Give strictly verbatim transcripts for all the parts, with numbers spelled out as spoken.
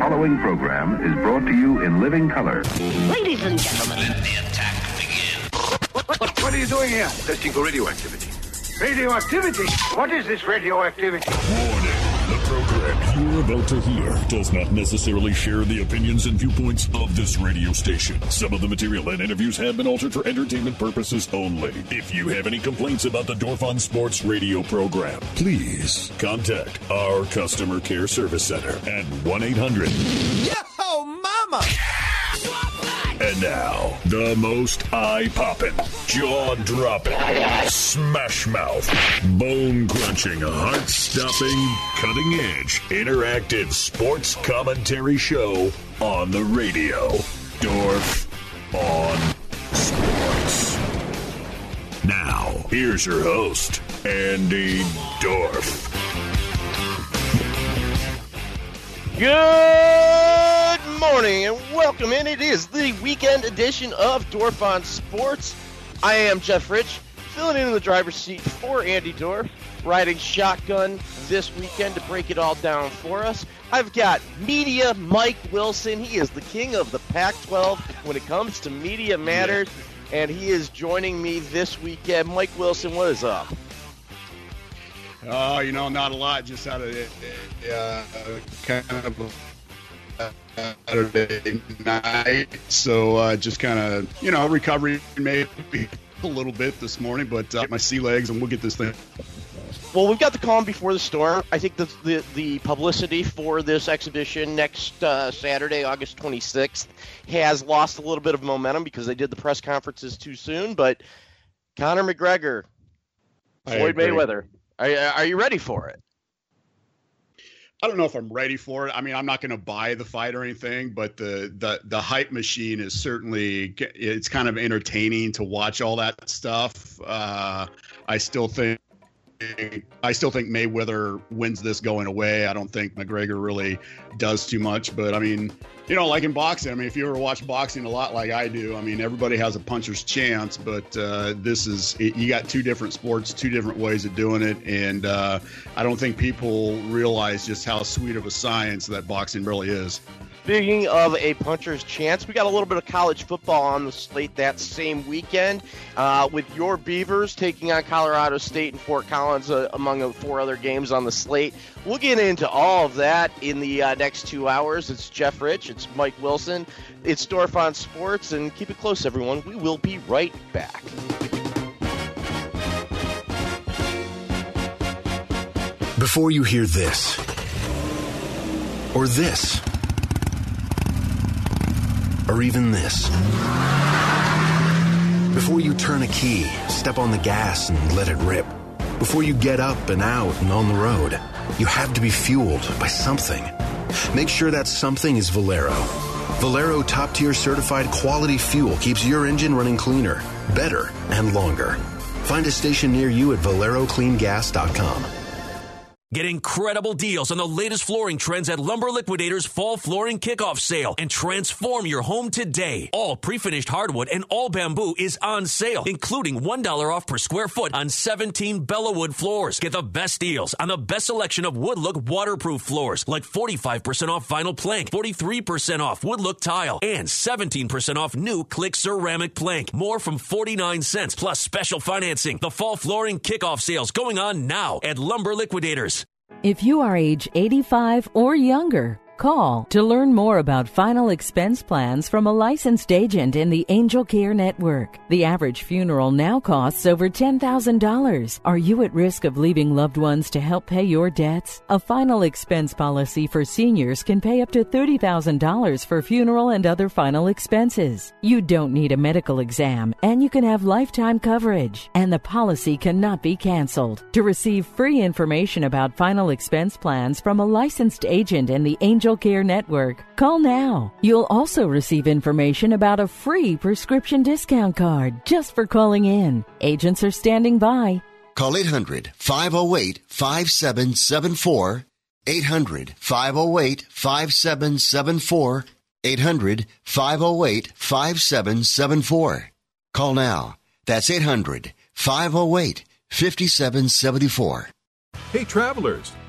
following program is brought to you in living color. Ladies and gentlemen, let the attack begin. What, what, what are you doing here? Testing for radioactivity. Radioactivity? What is this radioactivity? Warning. The program you're about to hear does not necessarily share the opinions and viewpoints of this radio station. Some of the material and interviews have been altered for entertainment purposes only. If you have any complaints about the Dorf on Sports radio program, please contact our customer care service center at one eight hundred Yo, mama! And now, the most eye-popping, jaw-dropping, smash-mouth, bone-crunching, heart-stopping, cutting-edge, interactive sports commentary show on the radio. Dorf on Sports. Now, here's your host, Andy Dorf. Good morning and welcome in. It is the weekend edition of Dorf on Sports. I am Jeff Rich, filling in in the driver's seat for Andy Dorf, riding shotgun this weekend to break it all down for us. I've got Media Mike Wilson. He is the king of the Pac twelve when it comes to Media Matters, and he is joining me this weekend. Mike Wilson, what is up? Oh, you know, not a lot. Just out of uh, kind of a Saturday night. So uh, just kind of, you know, recovery maybe a little bit this morning, but uh, my sea legs, and we'll get this thing. Well, we've got the calm before the storm. I think the the, the publicity for this exhibition next uh, Saturday, August twenty-sixth, has lost a little bit of momentum because they did the press conferences too soon. But Conor McGregor, Floyd Mayweather. Are, are you ready for it? I don't know if I'm ready for it. I mean, I'm not going to buy the fight or anything, but the, the, the hype machine is certainly, it's kind of entertaining to watch all that stuff. Uh, I still think, I still think Mayweather wins this going away. I don't think McGregor really does too much, but I mean, you know, like in boxing, I mean, if you ever watch boxing a lot like I do, I mean, everybody has a puncher's chance, but uh, this is, you got two different sports, two different ways of doing it, and uh, I don't think people realize just how sweet of a science that boxing really is. Speaking of a puncher's chance, we got a little bit of college football on the slate that same weekend uh, with your Beavers taking on Colorado State and Fort Collins uh, among the four other games on the slate. We'll get into all of that in the uh, next two hours. It's Jeff Rich, it's Mike Wilson, it's Dorf on Sports, and keep it close, everyone. We will be right back. Before you hear this, or this, or even this. Before you turn a key, step on the gas and let it rip. Before you get up and out and on the road, you have to be fueled by something. Make sure that something is Valero. Valero top-tier certified quality fuel keeps your engine running cleaner, better, and longer. Find a station near you at valero clean gas dot com. Get incredible deals on the latest flooring trends at Lumber Liquidators Fall Flooring Kickoff Sale and transform your home today. All pre-finished hardwood and all bamboo is on sale, including one dollar off per square foot on seventeen Bellawood floors. Get the best deals on the best selection of Woodlook waterproof floors, like forty-five percent off vinyl plank, forty-three percent off Woodlook tile, and seventeen percent off new Click ceramic plank. More from forty-nine cents plus special financing. The Fall Flooring Kickoff Sales going on now at Lumber Liquidators. If you are age eighty-five or younger, call to learn more about final expense plans from a licensed agent in the Angel Care Network. The average funeral now costs over ten thousand dollars. Are you at risk of leaving loved ones to help pay your debts? A final expense policy for seniors can pay up to thirty thousand dollars for funeral and other final expenses. You don't need a medical exam, and you can have lifetime coverage, and the policy cannot be canceled. To receive free information about final expense plans from a licensed agent in the Angel Care Network, call now. You'll also receive information about a free prescription discount card just for calling in. Agents are standing by. Call eight hundred, five oh eight, five seven seven four, eight hundred, five oh eight, five seven seven four, eight hundred, five oh eight, five seven seven four. Call now. That's eight hundred, five oh eight, five seven seven four. Hey travelers,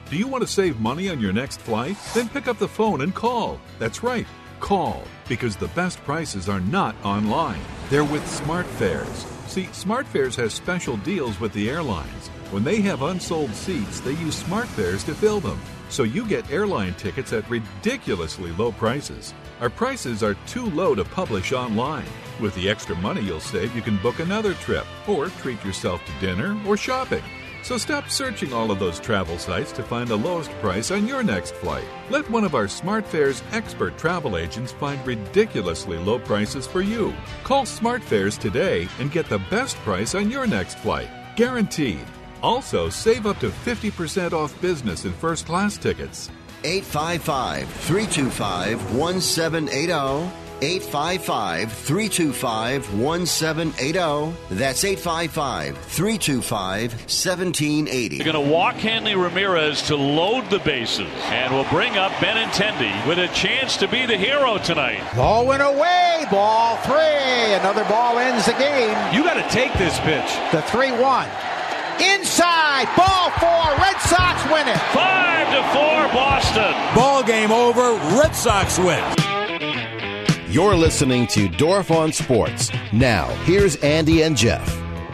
Do you want to save money on your next flight? Then pick up the phone and call. That's right, call, because the best prices are not online. They're with SmartFares. See, SmartFares has special deals with the airlines. When they have unsold seats, they use SmartFares to fill them. So you get airline tickets at ridiculously low prices. Our prices are too low to publish online. With the extra money you'll save, you can book another trip or treat yourself to dinner or shopping. So stop searching all of those travel sites to find the lowest price on your next flight. Let one of our SmartFares expert travel agents find ridiculously low prices for you. Call SmartFares today and get the best price on your next flight. Guaranteed. Also, save up to fifty percent off business and first class tickets. eight five five, three two five, one seven eight zero. eight five five, three two five, one seven eight zero. That's eight five five, three two five, one seven eight zero. They're going to walk Hanley Ramirez to load the bases, and will bring up Benintendi with a chance to be the hero tonight. Ball went away. Ball three. Another ball ends the game. You got to take this pitch. The three one. Inside. Ball four. Red Sox win it. Five to four, Boston. Ball game over. Red Sox win. You're listening to Dorf on Sports. Now, here's Andy and Jeff.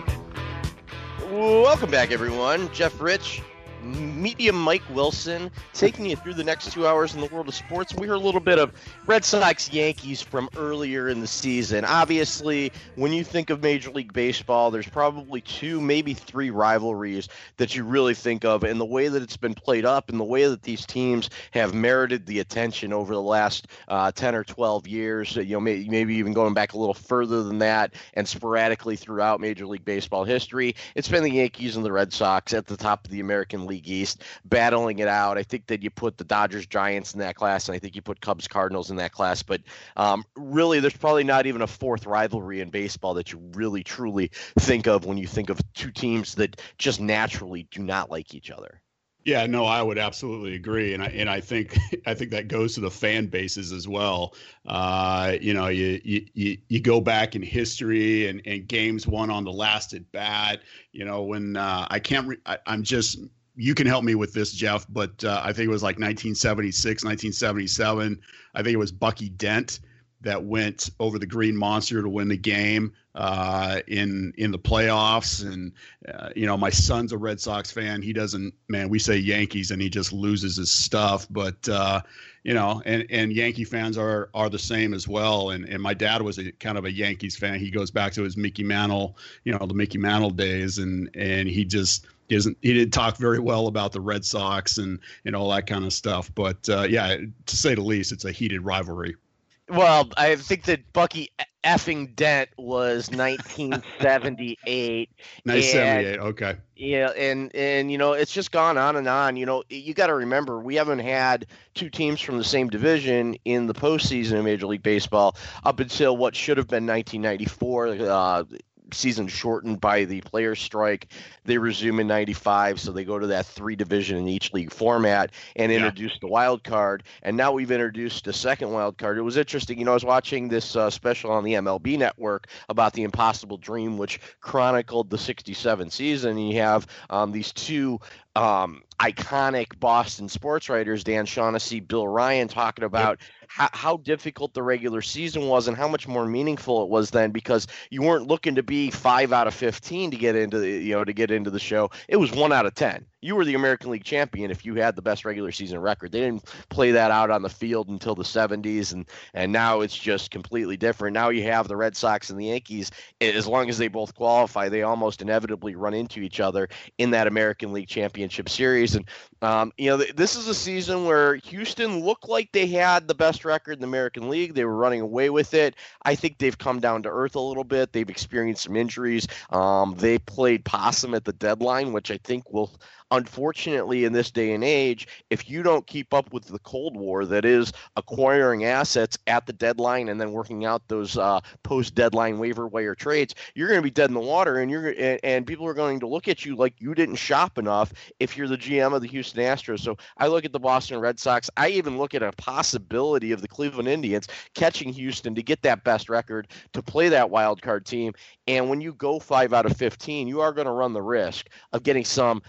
Welcome back, everyone. Jeff Rich, Media Mike Wilson, taking you through the next two hours in the world of sports. We heard a little bit of Red Sox Yankees from earlier in the season. Obviously, when you think of Major League Baseball, there's probably two, maybe three rivalries that you really think of, and the way that it's been played up and the way that these teams have merited the attention over the last uh, ten or twelve years, you know, maybe, maybe even going back a little further than that, and sporadically throughout Major League Baseball history. It's been the Yankees and the Red Sox at the top of the American League East, battling it out. I think that you put the Dodgers Giants in that class, and I think you put Cubs Cardinals in that class. But um, really, there's probably not even a fourth rivalry in baseball that you really truly think of when you think of two teams that just naturally do not like each other. Yeah, no, I would absolutely agree, and I and I think I think that goes to the fan bases as well. Uh, you know, you you you go back in history and, and games won on the last at bat. You know, when uh, I can't, re- I, I'm just. You can help me with this, Jeff, but uh, I think it was like nineteen seventy-six, nineteen seventy-seven. I think it was Bucky Dent that went over the Green Monster to win the game uh, in in the playoffs. And, uh, you know, my son's a Red Sox fan. He doesn't, man, we say Yankees and he just loses his stuff. But, uh, you know, and, and Yankee fans are are the same as well. And and my dad was a kind of a Yankees fan. He goes back to his Mickey Mantle, you know, the Mickey Mantle days. And, and he just – Isn't he didn't talk very well about the Red Sox and, and all that kind of stuff. But, uh, yeah, to say the least, it's a heated rivalry. Well, I think that Bucky effing Dent was nineteen seventy-eight. nineteen seventy-eight, okay. Yeah, and, and, you know, it's just gone on and on. You know, you got to remember, we haven't had two teams from the same division in the postseason of Major League Baseball up until what should have been nineteen ninety-four. Uh season shortened by the players' strike. They resume in ninety-five, so they go to that three division in each league format and introduce yeah. the wild card. And now we've introduced a second wild card. It was interesting. You know, I was watching this uh, special on the M L B Network about the Impossible Dream, which chronicled the sixty-seven season. And you have um, these two um, iconic Boston sports writers, Dan Shaughnessy, Bill Ryan, talking about yep. how, how difficult the regular season was and how much more meaningful it was then, because you weren't looking to be five out of fifteen to get into the, you know, to get into the show. It was one out of ten. You were the American League champion if you had the best regular season record. They didn't play that out on the field until the seventies, and and now it's just completely different. Now you have the Red Sox and the Yankees. As long as they both qualify, they almost inevitably run into each other in that American League Championship Series. And um, you know, th- this is a season where Houston looked like they had the best record in the American League. They were running away with it. I think they've come down to earth a little bit. They've experienced some injuries. Um, they played possum at the deadline, which I think will – unfortunately, in this day and age, if you don't keep up with the Cold War that is acquiring assets at the deadline and then working out those uh, post-deadline waiver wire trades, you're going to be dead in the water, and you're and, and people are going to look at you like you didn't shop enough if you're the G M of the Houston Astros. So I look at the Boston Red Sox. I even look at a possibility of the Cleveland Indians catching Houston to get that best record, to play that wild card team. And when you go five out of fifteen, you are going to run the risk of getting some fair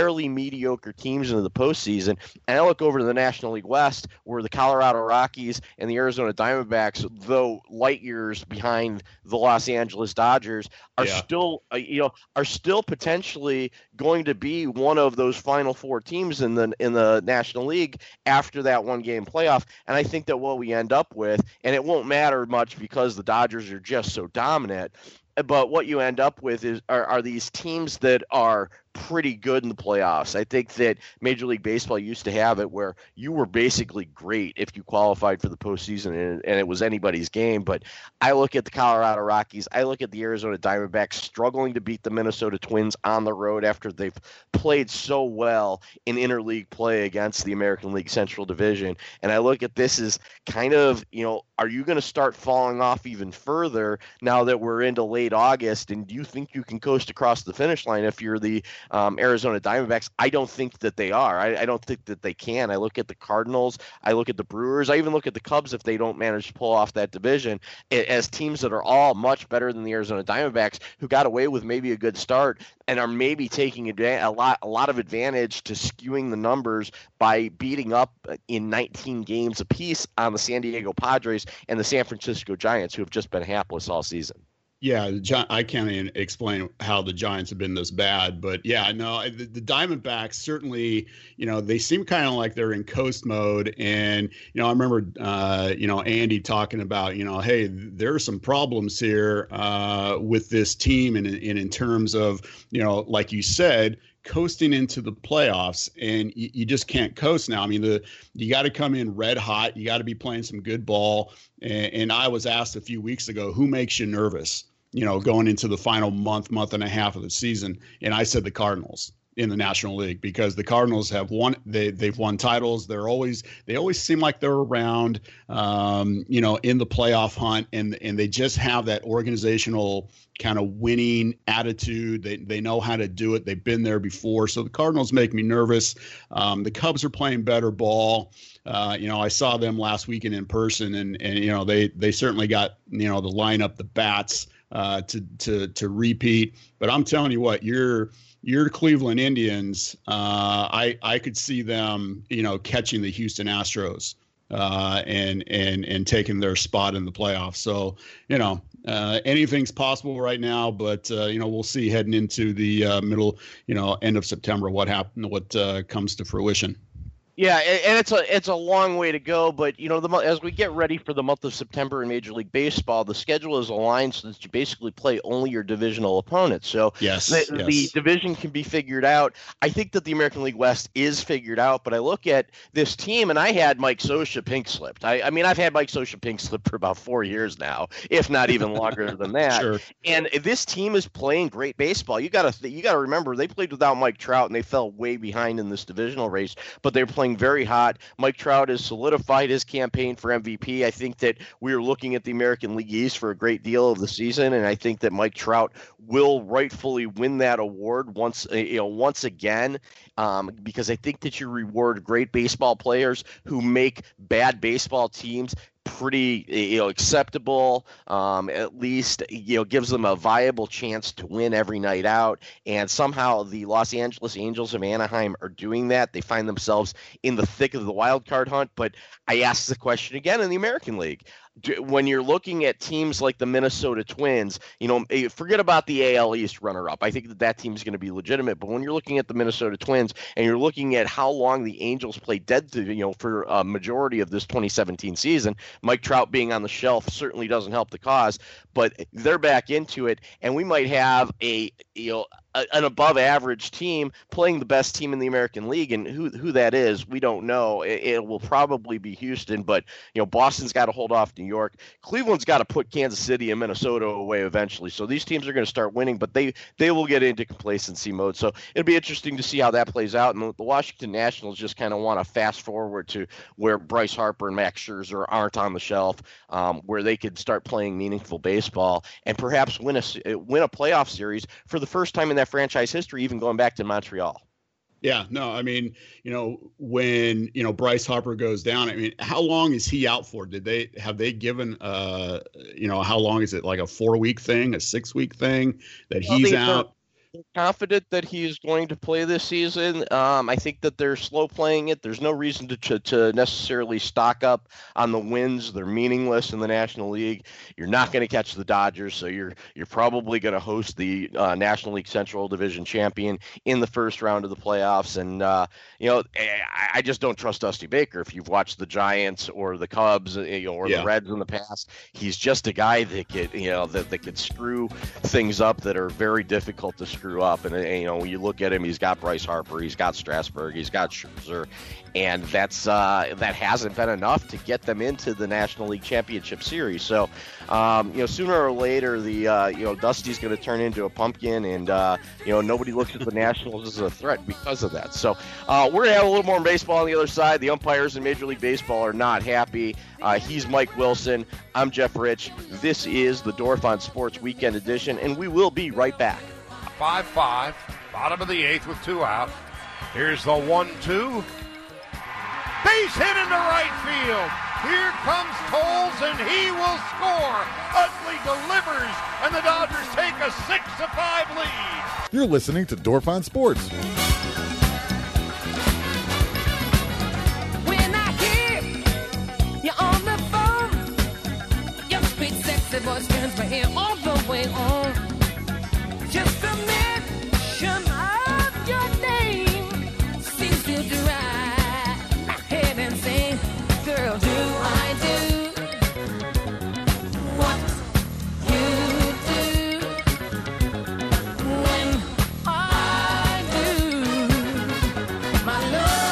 fairly mediocre teams into the postseason. And I look over to the National League West, where the Colorado Rockies and the Arizona Diamondbacks, though light years behind the Los Angeles Dodgers, are Yeah. still, uh, you know, are still potentially going to be one of those final four teams in the in the National League after that one game playoff. And I think that what we end up with, and it won't matter much because the Dodgers are just so dominant, but what you end up with is are, are these teams that are pretty good in the playoffs. I think that Major League Baseball used to have it where you were basically great if you qualified for the postseason and, and it was anybody's game. But I look at the Colorado Rockies, I look at the Arizona Diamondbacks struggling to beat the Minnesota Twins on the road after they've played so well in interleague play against the American League Central Division. And I look at this as kind of, you know, are you going to start falling off even further now that we're into late August? And do you think you can coast across the finish line if you're the Um, Arizona Diamondbacks? I don't think that they are. I, I don't think that they can. I look at the Cardinals. I look at the Brewers. I even look at the Cubs if they don't manage to pull off that division as teams that are all much better than the Arizona Diamondbacks, who got away with maybe a good start and are maybe taking a lot, a lot of advantage to skewing the numbers by beating up in nineteen games apiece on the San Diego Padres and the San Francisco Giants, who have just been hapless all season. Yeah, the Gi- I can't even explain how the Giants have been this bad, but yeah, no, the, the Diamondbacks certainly, you know, they seem kind of like they're in coast mode. And, you know, I remember, uh, you know, Andy talking about, you know, hey, there are some problems here uh, with this team. And, and in terms of, you know, like you said, coasting into the playoffs, and you, you just can't coast now. I mean, the you got to come in red hot. You got to be playing some good ball. And, and I was asked a few weeks ago, who makes you nervous, you know, going into the final month, month and a half of the season? And I said the Cardinals in the National League, because the Cardinals have won, they, they've won titles. They're always, they always seem like they're around, um, you know, in the playoff hunt, and, and they just have that organizational kind of winning attitude. They, they know how to do it. They've been there before. So the Cardinals make me nervous. Um, the Cubs are playing better ball. Uh, you know, I saw them last weekend in person, and, and, you know, they, they certainly got, you know, the lineup, the bats, uh, to, to, to repeat. But I'm telling you what, you're, Your Cleveland Indians, uh, I I could see them, you know, catching the Houston Astros uh, and and and taking their spot in the playoffs. So, you know, uh, anything's possible right now, but uh, you know, we'll see heading into the uh, middle, you know, end of September what happen, what uh, comes to fruition. Yeah, and it's a it's a long way to go, but you know, the as we get ready for the month of September in Major League Baseball, the schedule is aligned so that you basically play only your divisional opponents. So yes, the, yes. the division can be figured out. I think that the American League West is figured out, but I look at this team, and I had Mike Scioscia pink slipped. I, I mean, I've had Mike Scioscia pink slipped for about four years now, if not even longer than that. Sure. And this team is playing great baseball. You got to you got to remember they played without Mike Trout, and they fell way behind in this divisional race, but they're playing very hot. Mike Trout has solidified his campaign for M V P. I think that we are looking at the American League East for a great deal of the season, and I think that Mike Trout will rightfully win that award once, you know, once again, um, because I think that you reward great baseball players who make bad baseball teams pretty, you know, acceptable, um, at least, you know, gives them a viable chance to win every night out. And somehow the Los Angeles Angels of Anaheim are doing that. They find themselves in the thick of the wild card hunt. But I ask the question again in the American League. When you're looking at teams like the Minnesota Twins, you know, forget about the A L East runner-up. I think that that team is going to be legitimate. But when you're looking at the Minnesota Twins and you're looking at how long the Angels played dead to, you know, for a majority of this twenty seventeen season, Mike Trout being on the shelf certainly doesn't help the cause. But they're back into it, and we might have a, you know, an above average team playing the best team in the American League, and who who that is, we don't know. It, it will probably be Houston, but you know, Boston's got to hold off New York. Cleveland's got to put Kansas City and Minnesota away eventually. So these teams are going to start winning, but they they will get into complacency mode. So it'll be interesting to see how that plays out. And the Washington Nationals just kind of want to fast forward to where Bryce Harper and Max Scherzer aren't on the shelf, um, where they could start playing meaningful baseball and perhaps win a win a playoff series for the first time in that franchise history, even going back to Montreal. Yeah, no, I mean, you know, when, you know, Bryce Harper goes down, I mean, how long is he out for? Did they, have they given, uh, you know, how long is it, like a four week thing, a six week thing that well, he's they, out? confident that he is going to play this season. Um, I think that they're slow playing it. There's no reason to, to to necessarily stock up on the wins. They're meaningless in the National League. You're not going to catch the Dodgers, so you're you're probably going to host the uh, National League Central Division champion in the first round of the playoffs. And uh, you know, I, I just don't trust Dusty Baker. If you've watched the Giants or the Cubs, you know, or yeah. the Reds in the past, he's just a guy that could, you know, that that could screw things up that are very difficult to screw up. And, you know, when you look at him, he's got Bryce Harper, he's got Strasburg, he's got Scherzer, and that's uh, that hasn't been enough to get them into the National League Championship Series. So, um, you know, sooner or later, the uh, you know, Dusty's going to turn into a pumpkin, and uh, you know, nobody looks at the Nationals as a threat because of that. So, uh, we're gonna have a little more baseball on the other side. The umpires in Major League Baseball are not happy. Uh, he's Mike Wilson. I'm Jeff Rich. This is the Dorf on Sports Weekend Edition, and we will be right back. five five, bottom of the eighth with two out. Here's the one two. Base hit into right field. Here comes Tolles, and he will score. Utley delivers, and the Dodgers take a six to five lead. You're listening to Dorf on Sports. When I hear you're on the phone, your sweet, sexy voice turns my ear all the way on. Just a mention of your name seems to drive my head insane. Girl, do I do what you do when I do my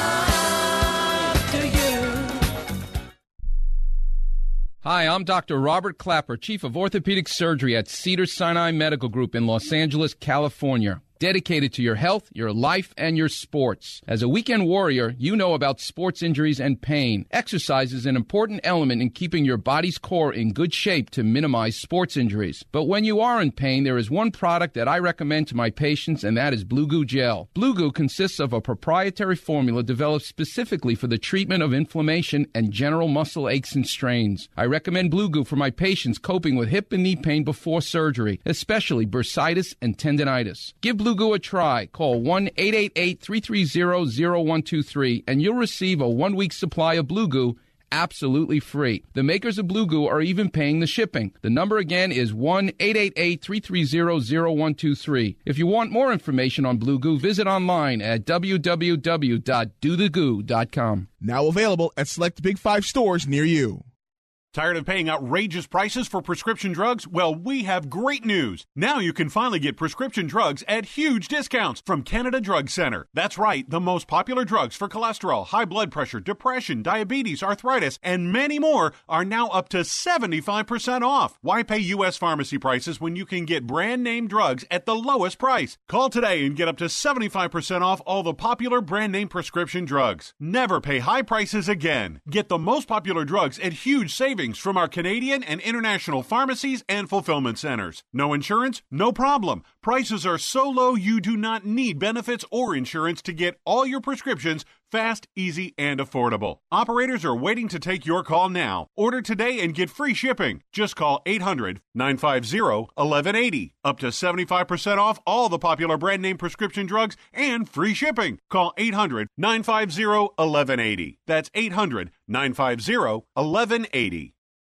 love to you? Hi, I'm Doctor Robert Clapper, Chief of Orthopedic Surgery at Cedars-Sinai Medical Group in Los Angeles, California. Dedicated to your health, your life, and your sports. As a weekend warrior, you know about sports injuries and pain. Exercise is an important element in keeping your body's core in good shape to minimize sports injuries. But when you are in pain, there is one product that I recommend to my patients, and that is Blue Goo Gel. Blue Goo consists of a proprietary formula developed specifically for the treatment of inflammation and general muscle aches and strains. I recommend Blue Goo for my patients coping with hip and knee pain before surgery, especially bursitis and tendinitis. Give Blue Blue Goo a try. Call one eight eight eight, three three zero, zero one two three and you'll receive a one-week supply of Blue Goo absolutely free. The makers of Blue Goo are even paying the shipping. The number again is one eight eight eight, three three zero, zero one two three. If you want more information on Blue Goo, visit online at w w w dot do the goo dot com. Now available at select Big Five stores near you. Tired of paying outrageous prices for prescription drugs? Well, we have great news. Now you can finally get prescription drugs at huge discounts from Canada Drug Center. That's right, the most popular drugs for cholesterol, high blood pressure, depression, diabetes, arthritis, and many more are now up to seventy-five percent off. Why pay U S pharmacy prices when you can get brand name drugs at the lowest price? Call today and get up to seventy-five percent off all the popular brand name prescription drugs. Never pay high prices again. Get the most popular drugs at huge savings from our Canadian and international pharmacies and fulfillment centers. No insurance? No problem. Prices are so low you do not need benefits or insurance to get all your prescriptions fast, easy, and affordable. Operators are waiting to take your call now. Order today and get free shipping. Just call eight hundred, nine five zero, one one eight zero. Up to seventy-five percent off all the popular brand name prescription drugs and free shipping. Call eight hundred, nine five zero, one one eight zero. That's eight hundred, nine five zero, one one eight zero.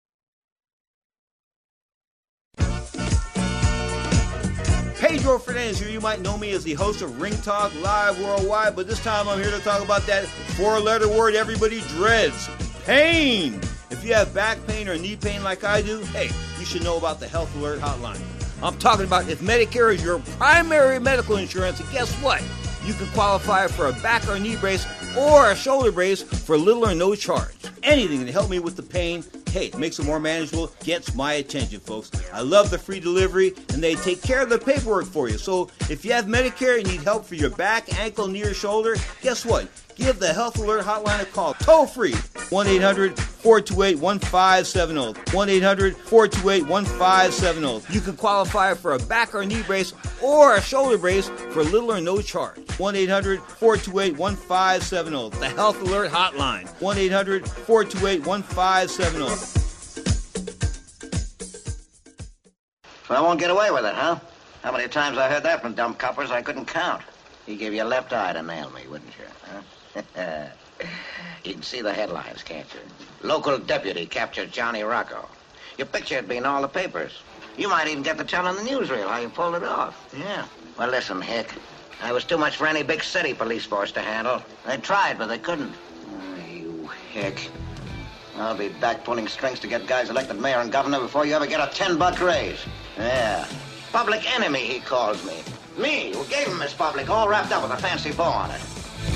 Pedro Fernandez here. You might know me as the host of Ring Talk Live Worldwide, but this time I'm here to talk about that four-letter word everybody dreads, pain. If you have back pain or knee pain like I do, hey, you should know about the Health Alert Hotline. I'm talking about if Medicare is your primary medical insurance, and guess what? You can qualify for a back or knee brace or a shoulder brace for little or no charge. Anything to help me with the pain, hey, it makes it more manageable, gets my attention, folks. I love the free delivery, and they take care of the paperwork for you. So if you have Medicare and need help for your back, ankle, knee, or shoulder, guess what? Give the Health Alert Hotline a call, toll free, one eight hundred, four two eight, one five seven zero, one eight hundred, four two eight, one five seven zero. You can qualify for a back or knee brace or a shoulder brace for little or no charge. one eight hundred, four two eight, one five seven zero. The Health Alert Hotline, one eight hundred, four two eight, one five seven zero. So I won't get away with it, huh? How many times I heard that from dumb coppers I couldn't count. He gave you a left eye to nail me, wouldn't you? Huh? You can see the headlines, can't you? Local deputy captured Johnny Rocco. Your picture'd be in all the papers. You might even get to tell on the newsreel how you pulled it off. Yeah. Well, listen, Hick. I was too much for any big city police force to handle. They tried, but they couldn't. Oh, you Hick. I'll be back pulling strings to get guys elected mayor and governor before you ever get a ten-buck raise. Yeah. Public enemy, he calls me. Me, who gave him his public, all wrapped up with a fancy bow on it.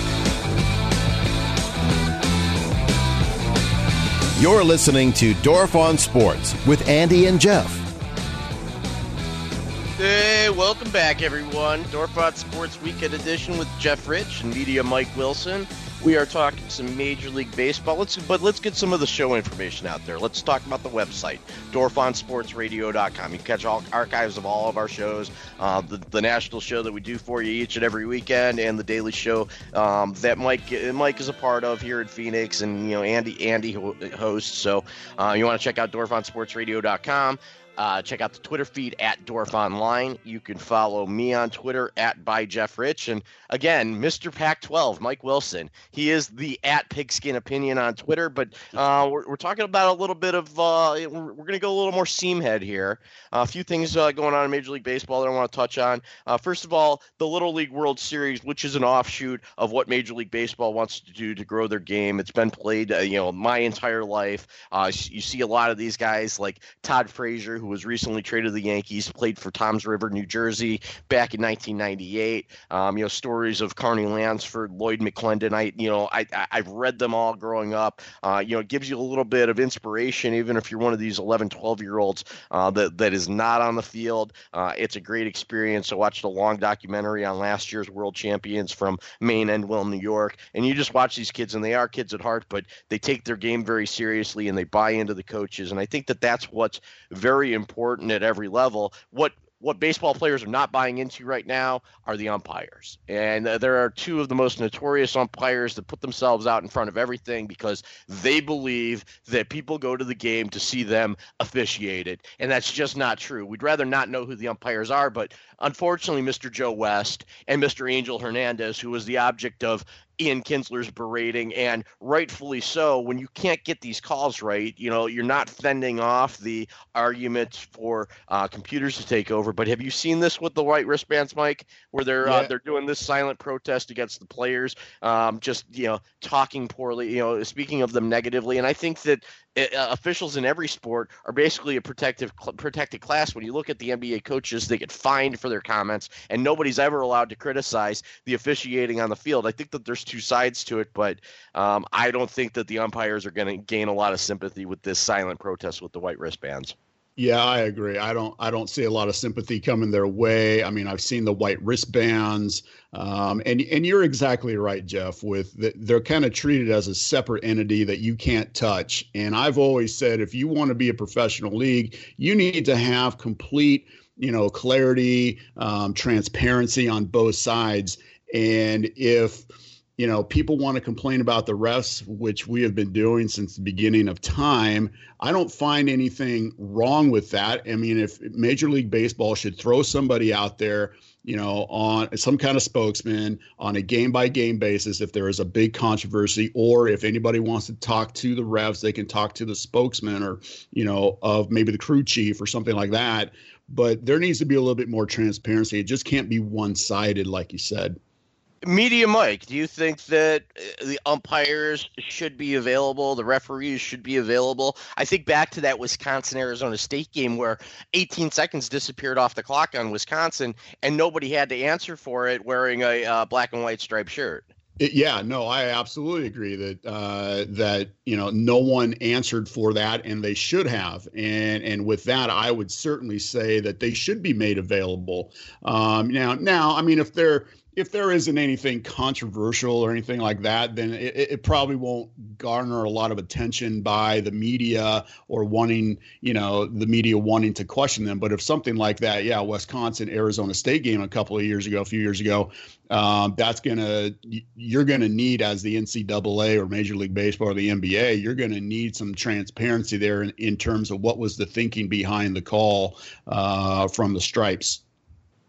You're listening to Dorf on Sports with Andy and Jeff. Hey, welcome back, everyone. Dorf on Sports Weekend Edition with Jeff Rich and media Mike Wilson. We are talking some Major League Baseball, let's, but let's get some of the show information out there. Let's talk about the website, dorf on sports radio dot com. You can catch all archives of all of our shows, uh, the, the national show that we do for you each and every weekend, and the daily show um, that Mike Mike is a part of here in Phoenix, and you know Andy Andy hosts. So uh, you want to check out dorf on sports radio dot com. Uh, check out the Twitter feed at Dorf Online. You can follow me on Twitter at by Jeff Rich. And again, Mister Pac twelve, Mike Wilson. He is the at Pigskin Opinion on Twitter. But uh, we're, we're talking about a little bit of, uh, we're, we're going to go a little more seamhead here. Uh, a few things uh, going on in Major League Baseball that I want to touch on. Uh, first of all, the Little League World Series, which is an offshoot of what Major League Baseball wants to do to grow their game. It's been played, uh, you know, my entire life. Uh, you see a lot of these guys like Todd Frazier, who was recently traded to the Yankees, played for Toms River, New Jersey back in nineteen ninety-eight. Um, you know, stories of Carney Lansford, Lloyd McClendon. I, you know, I, I I've read them all growing up. Uh, you know, it gives you a little bit of inspiration, even if you're one of these eleven, twelve year olds uh, that, that is not on the field. Uh, it's a great experience. I watched a long documentary on last year's world champions from Maine, Endwell, New York. And you just watch these kids, and they are kids at heart, but they take their game very seriously and they buy into the coaches. And I think that that's what's very important at every level. What what baseball players are not buying into right now are the umpires. And uh, there are two of the most notorious umpires that put themselves out in front of everything because they believe that people go to the game to see them officiated. And that's just not true. We'd rather not know who the umpires are, but unfortunately, Mister Joe West and Mister Angel Hernandez, who was the object of Ian Kinsler's berating, and rightfully so, when you can't get these calls right, you know, you're not fending off the argument for uh, computers to take over. But have you seen this with the white wristbands, Mike, where they're yeah. uh, they're doing this silent protest against the players, um, just, you know, talking poorly, you know, speaking of them negatively. And I think that uh, officials in every sport are basically a protective protected class. When you look at the N B A coaches, they get fined for their comments, and nobody's ever allowed to criticize the officiating on the field. I think that there's two sides to it, but um, I don't think that the umpires are going to gain a lot of sympathy with this silent protest with the white wristbands. Yeah, I agree. I don't I don't see a lot of sympathy coming their way. I mean, I've seen the white wristbands, um, and and you're exactly right, Jeff, with the, they're kind of treated as a separate entity that you can't touch. And I've always said, if you want to be a professional league, you need to have complete, you know, clarity, um, transparency on both sides. And if you know, people want to complain about the refs, which we have been doing since the beginning of time. I don't find anything wrong with that. I mean, if Major League Baseball should throw somebody out there, you know, on some kind of spokesman on a game-by-game basis, if there is a big controversy, or if anybody wants to talk to the refs, they can talk to the spokesman or, you know, of maybe the crew chief or something like that. But there needs to be a little bit more transparency. It just can't be one-sided, like you said. Media Mike, do you think that the umpires should be available, the referees should be available? I think back to that Wisconsin-Arizona State game where eighteen seconds disappeared off the clock on Wisconsin, and nobody had to answer for it wearing a uh, black and white striped shirt. It, yeah, no, I absolutely agree that uh, that you know no one answered for that, and they should have. And and with that, I would certainly say that they should be made available. Um, now, now, I mean, if they're If there isn't anything controversial or anything like that, then it, it probably won't garner a lot of attention by the media or wanting, you know, the media wanting to question them. But if something like that, yeah, Wisconsin, Arizona State game a couple of years ago, a few years ago, um, that's going to, you're going to need, as the N C double A or Major League Baseball or the N B A, you're going to need some transparency there in, in terms of what was the thinking behind the call uh, from the stripes.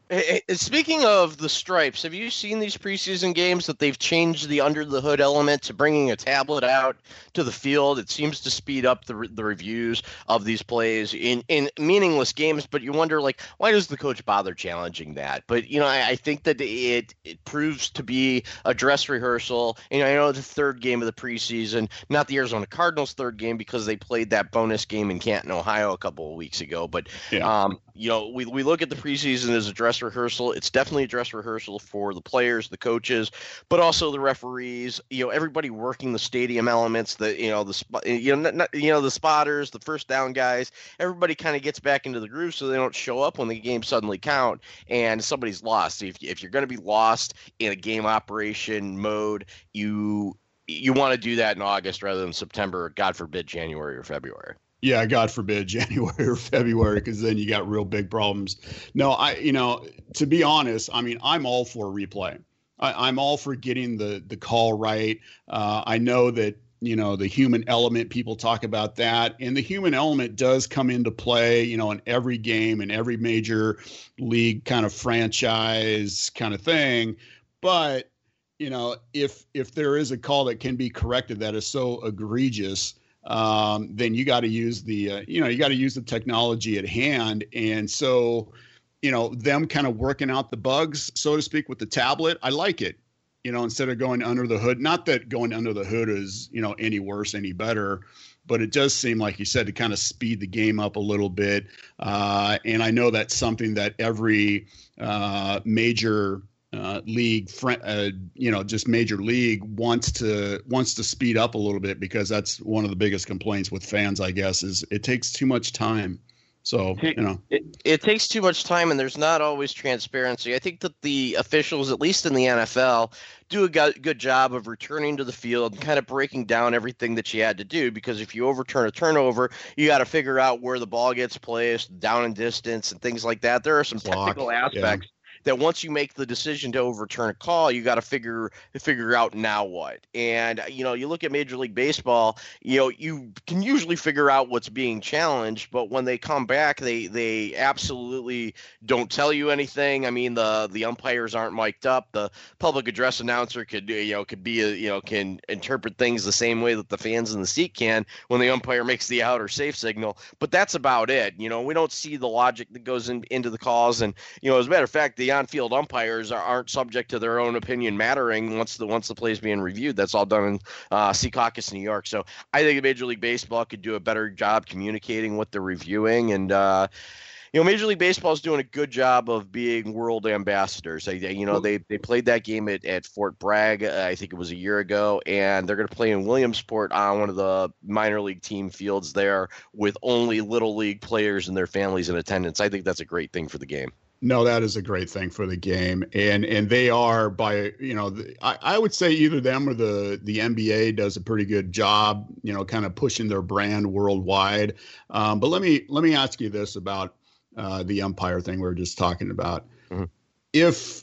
Hey, hey, speaking of the stripes, have you seen these preseason games that they've changed the under the hood element to bringing a tablet out to the field? It seems to speed up the the reviews of these plays in, in meaningless games, but you wonder, like, why does the coach bother challenging that? But, you know, I, I think that it, it proves to be a dress rehearsal. And I know the third game of the preseason, not the Arizona Cardinals' third game because they played that bonus game in Canton, Ohio a couple of weeks ago. But, yeah. um, you know, we, we look at the preseason as a dress rehearsal. It's definitely a dress rehearsal for the players, the coaches, but also the referees. You know, everybody working the stadium elements. The you know the you know not, you know the spotters, the first down guys. Everybody kind of gets back into the groove so they don't show up when the games suddenly count and somebody's lost. If if you're going to be lost in a game operation mode, you you want to do that in August rather than September. God forbid, January or February. Yeah, God forbid January or February, because then you got real big problems. No, I, you know, to be honest, I mean, I'm all for replay. I, I'm all for getting the the call right. Uh, I know that, you know, the human element, people talk about that, and the human element does come into play, you know, in every game, in every major league kind of franchise kind of thing. But, you know, if if there is a call that can be corrected that is so egregious, um, then you got to use the, uh, you know, you got to use the technology at hand. And so, you know, them kind of working out the bugs, so to speak, with the tablet, I like it, you know, instead of going under the hood. Not that going under the hood is, you know, any worse, any better, but it does seem, like you said, to kind of speed the game up a little bit. Uh, and I know that's something that every uh, major Uh, league, fr- uh, you know, just major league wants to wants to speed up a little bit, because that's one of the biggest complaints with fans, I guess, is it takes too much time. So, you know, it, it takes too much time, and there's not always transparency. I think that the officials, at least in the N F L, do a go- good job of returning to the field and kind of breaking down everything that you had to do, because if you overturn a turnover, you got to figure out where the ball gets placed, down and distance, and things like that. There are some Clock, technical aspects. Yeah. That once you make the decision to overturn a call, you got to figure figure out now what. And, you know, you look at Major League Baseball, you know, you can usually figure out what's being challenged, but when they come back, they they absolutely don't tell you anything. I mean, the the umpires aren't mic'd up. The public address announcer could, you know, could be, a, you know, can interpret things the same way that the fans in the seat can when the umpire makes the out or safe signal. But that's about it. You know, we don't see the logic that goes in, into the calls. And, you know, as a matter of fact, the on-field umpires are, aren't subject to their own opinion mattering once the once the play is being reviewed. That's all done in uh, Secaucus, New York. So I think Major League Baseball could do a better job communicating what they're reviewing. And, uh, you know, Major League Baseball is doing a good job of being world ambassadors. They, you know, they they played that game at, at Fort Bragg, uh, I think it was a year ago, and they're going to play in Williamsport on one of the minor league team fields there with only little league players and their families in attendance. I think that's a great thing for the game. No, that is a great thing for the game, and and they are, by, you know, the, I, I would say either them or the the N B A does a pretty good job, you know, kind of pushing their brand worldwide. Um, but let me let me ask you this about uh, the umpire thing we were just talking about. Mm-hmm. If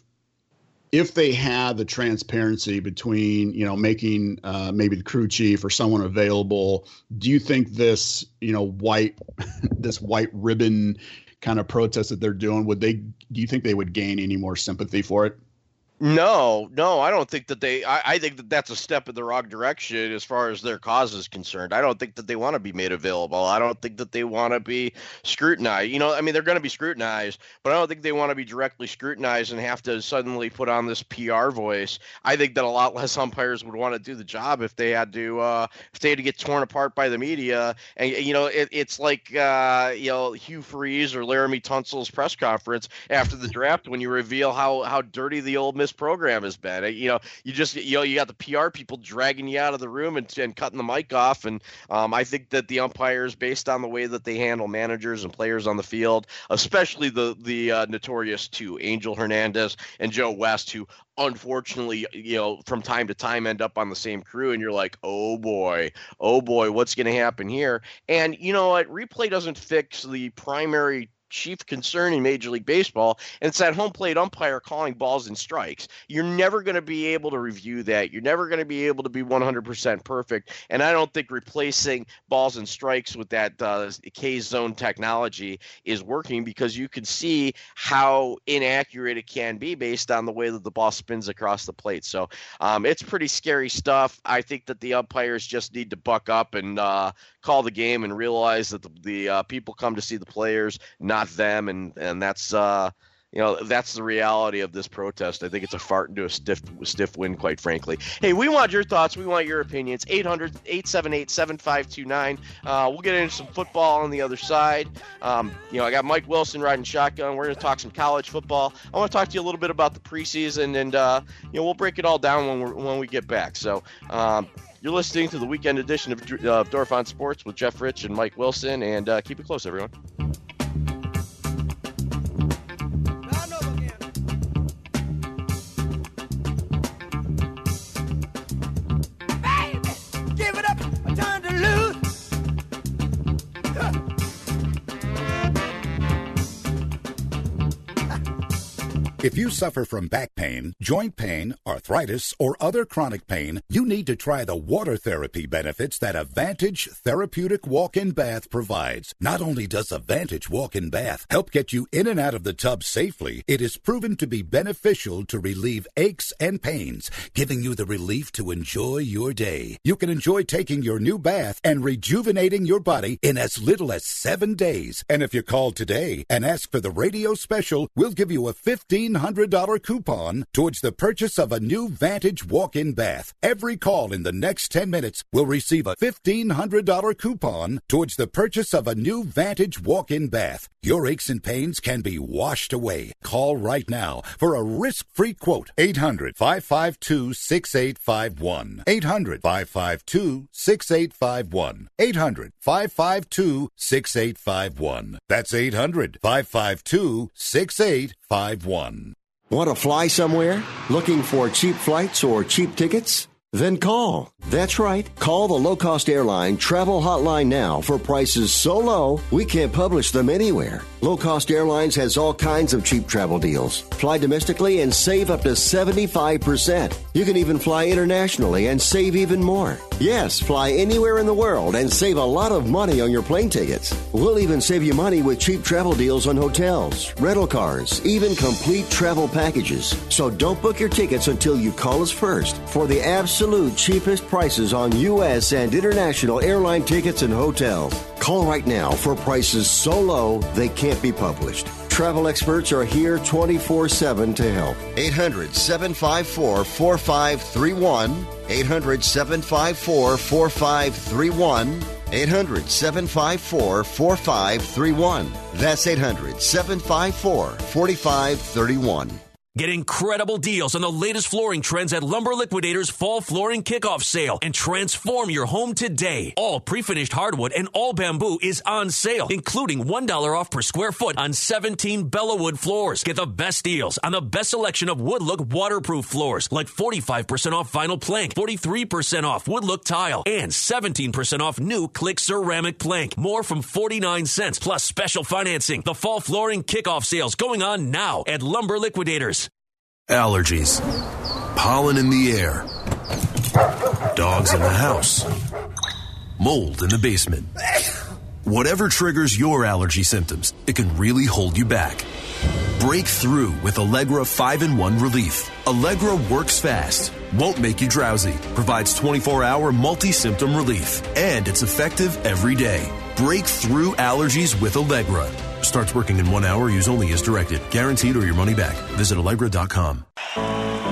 if they had the transparency between, you know, making uh, maybe the crew chief or someone available, do you think this, you know, white this white ribbon kind of protest that they're doing, would they, do you think they would gain any more sympathy for it? No, no, I don't think that they, I, I think that that's a step in the wrong direction as far as their cause is concerned. I don't think that they want to be made available. I don't think that they want to be scrutinized. You know, I mean, they're going to be scrutinized, but I don't think they want to be directly scrutinized and have to suddenly put on this P R voice. I think that a lot less umpires would want to do the job if they had to, uh, if they had to get torn apart by the media. And, you know, it, it's like, uh, you know, Hugh Freeze or Laramie Tunsil's press conference after the draft when you reveal how, how dirty the Ole Miss program has been. You know, you just, you know, you got the P R people dragging you out of the room and, and cutting the mic off. And um, I think that the umpires, based on the way that they handle managers and players on the field, especially the the uh, notorious two, Angel Hernandez and Joe West, who unfortunately, you know, from time to time end up on the same crew, and you're like, oh boy, oh boy, what's going to happen here? And you know what? Replay doesn't fix the primary chief concern in Major League Baseball, and it's that home plate umpire calling balls and strikes. You're never going to be able to review that. You're never going to be able to be one hundred percent perfect, and I don't think replacing balls and strikes with that uh, K-zone technology is working, because you can see how inaccurate it can be based on the way that the ball spins across the plate. So um, it's pretty scary stuff. I think that the umpires just need to buck up and uh, call the game and realize that the, the uh, people come to see the players, not them, and and that's uh, you know that's the reality of this protest. I think it's a fart into a stiff stiff wind, quite frankly. Hey, we want your thoughts. We want your opinions. eight hundred, eight seven eight, seven five two nine. Uh, we'll get into some football on the other side. Um, you know, I got Mike Wilson riding shotgun. We're going to talk some college football. I want to talk to you a little bit about the preseason, and uh, you know, we'll break it all down when we when we get back. So. Um, You're listening to the weekend edition of uh, Dorf on Sports with Jeff Rich and Mike Wilson, and uh, keep it close, everyone. Baby, give it up, a time to lose. If you suffer from back pain, joint pain, arthritis, or other chronic pain, you need to try the water therapy benefits that a Vantage Therapeutic Walk-In Bath provides. Not only does a Vantage Walk-In Bath help get you in and out of the tub safely, it is proven to be beneficial to relieve aches and pains, giving you the relief to enjoy your day. You can enjoy taking your new bath and rejuvenating your body in as little as seven days. And if you call today and ask for the radio special, we'll give you a fifteen hundred dollars coupon towards the purchase of a new Vantage walk-in bath. Every call in the next ten minutes will receive a fifteen hundred dollars coupon towards the purchase of a new Vantage walk-in bath. Your aches and pains can be washed away. Call right now for a risk-free quote. eight hundred, five five two, six eight five one. eight hundred, five five two, six eight five one. eight hundred, five five two, six eight five one. That's eight hundred, five five two, six eight five one. Want to fly somewhere? Looking for cheap flights or cheap tickets? Then call. That's right. Call the low-cost airline travel hotline now for prices so low we can't publish them anywhere. Low-cost airlines has all kinds of cheap travel deals. Fly domestically and save up to seventy-five percent. You can even fly internationally and save even more. Yes, fly anywhere in the world and save a lot of money on your plane tickets. We'll even save you money with cheap travel deals on hotels, rental cars, even complete travel packages. So don't book your tickets until you call us first for the absolute cheapest prices on U S and international airline tickets and hotels. Call right now for prices so low they can't be published. Travel experts are here twenty-four seven to help. eight hundred, seven five four, four five three one. eight hundred, seven five four, four five three one. eight hundred, seven five four, four five three one. That's eight hundred, seven five four, four five three one. Get incredible deals on the latest flooring trends at Lumber Liquidators Fall Flooring Kickoff Sale and transform your home today. All pre-finished hardwood and all bamboo is on sale, including one dollar off per square foot on seventeen Bellawood floors. Get the best deals on the best selection of wood look waterproof floors, like forty-five percent off vinyl plank, forty-three percent off wood look tile, and seventeen percent off new click ceramic plank. More from forty-nine cents plus special financing. The Fall Flooring Kickoff Sales going on now at Lumber Liquidators. Allergies, pollen in the air, dogs in the house, mold in the basement. Whatever triggers your allergy symptoms, it can really hold you back. Break through with Allegra five in one Relief. Allegra works fast, won't make you drowsy, provides twenty-four hour multi-symptom relief, and it's effective every day. Break through allergies with Allegra. Starts working in one hour. Use only as directed. Guaranteed or your money back. Visit Allegra dot com. Has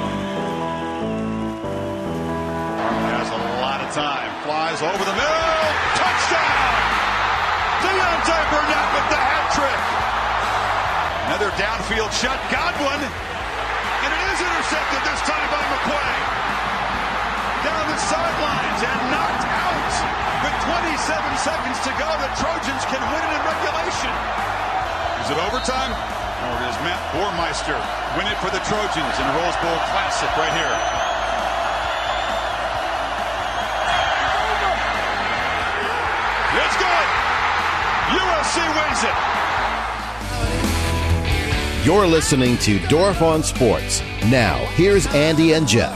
a lot of time. Flies over the middle. Touchdown! Deontay Burnett with the hat trick. Another downfield shot. Godwin. And it is intercepted this time by McQuay. Down the sidelines and knocked out. With twenty-seven seconds to go, the Trojans can win it in regulation. Is it overtime? Or does Matt Bormeister win it for the Trojans in a Rose Bowl Classic right here? It's good! U S C wins it! You're listening to Dorf on Sports. Now, here's Andy and Jeff.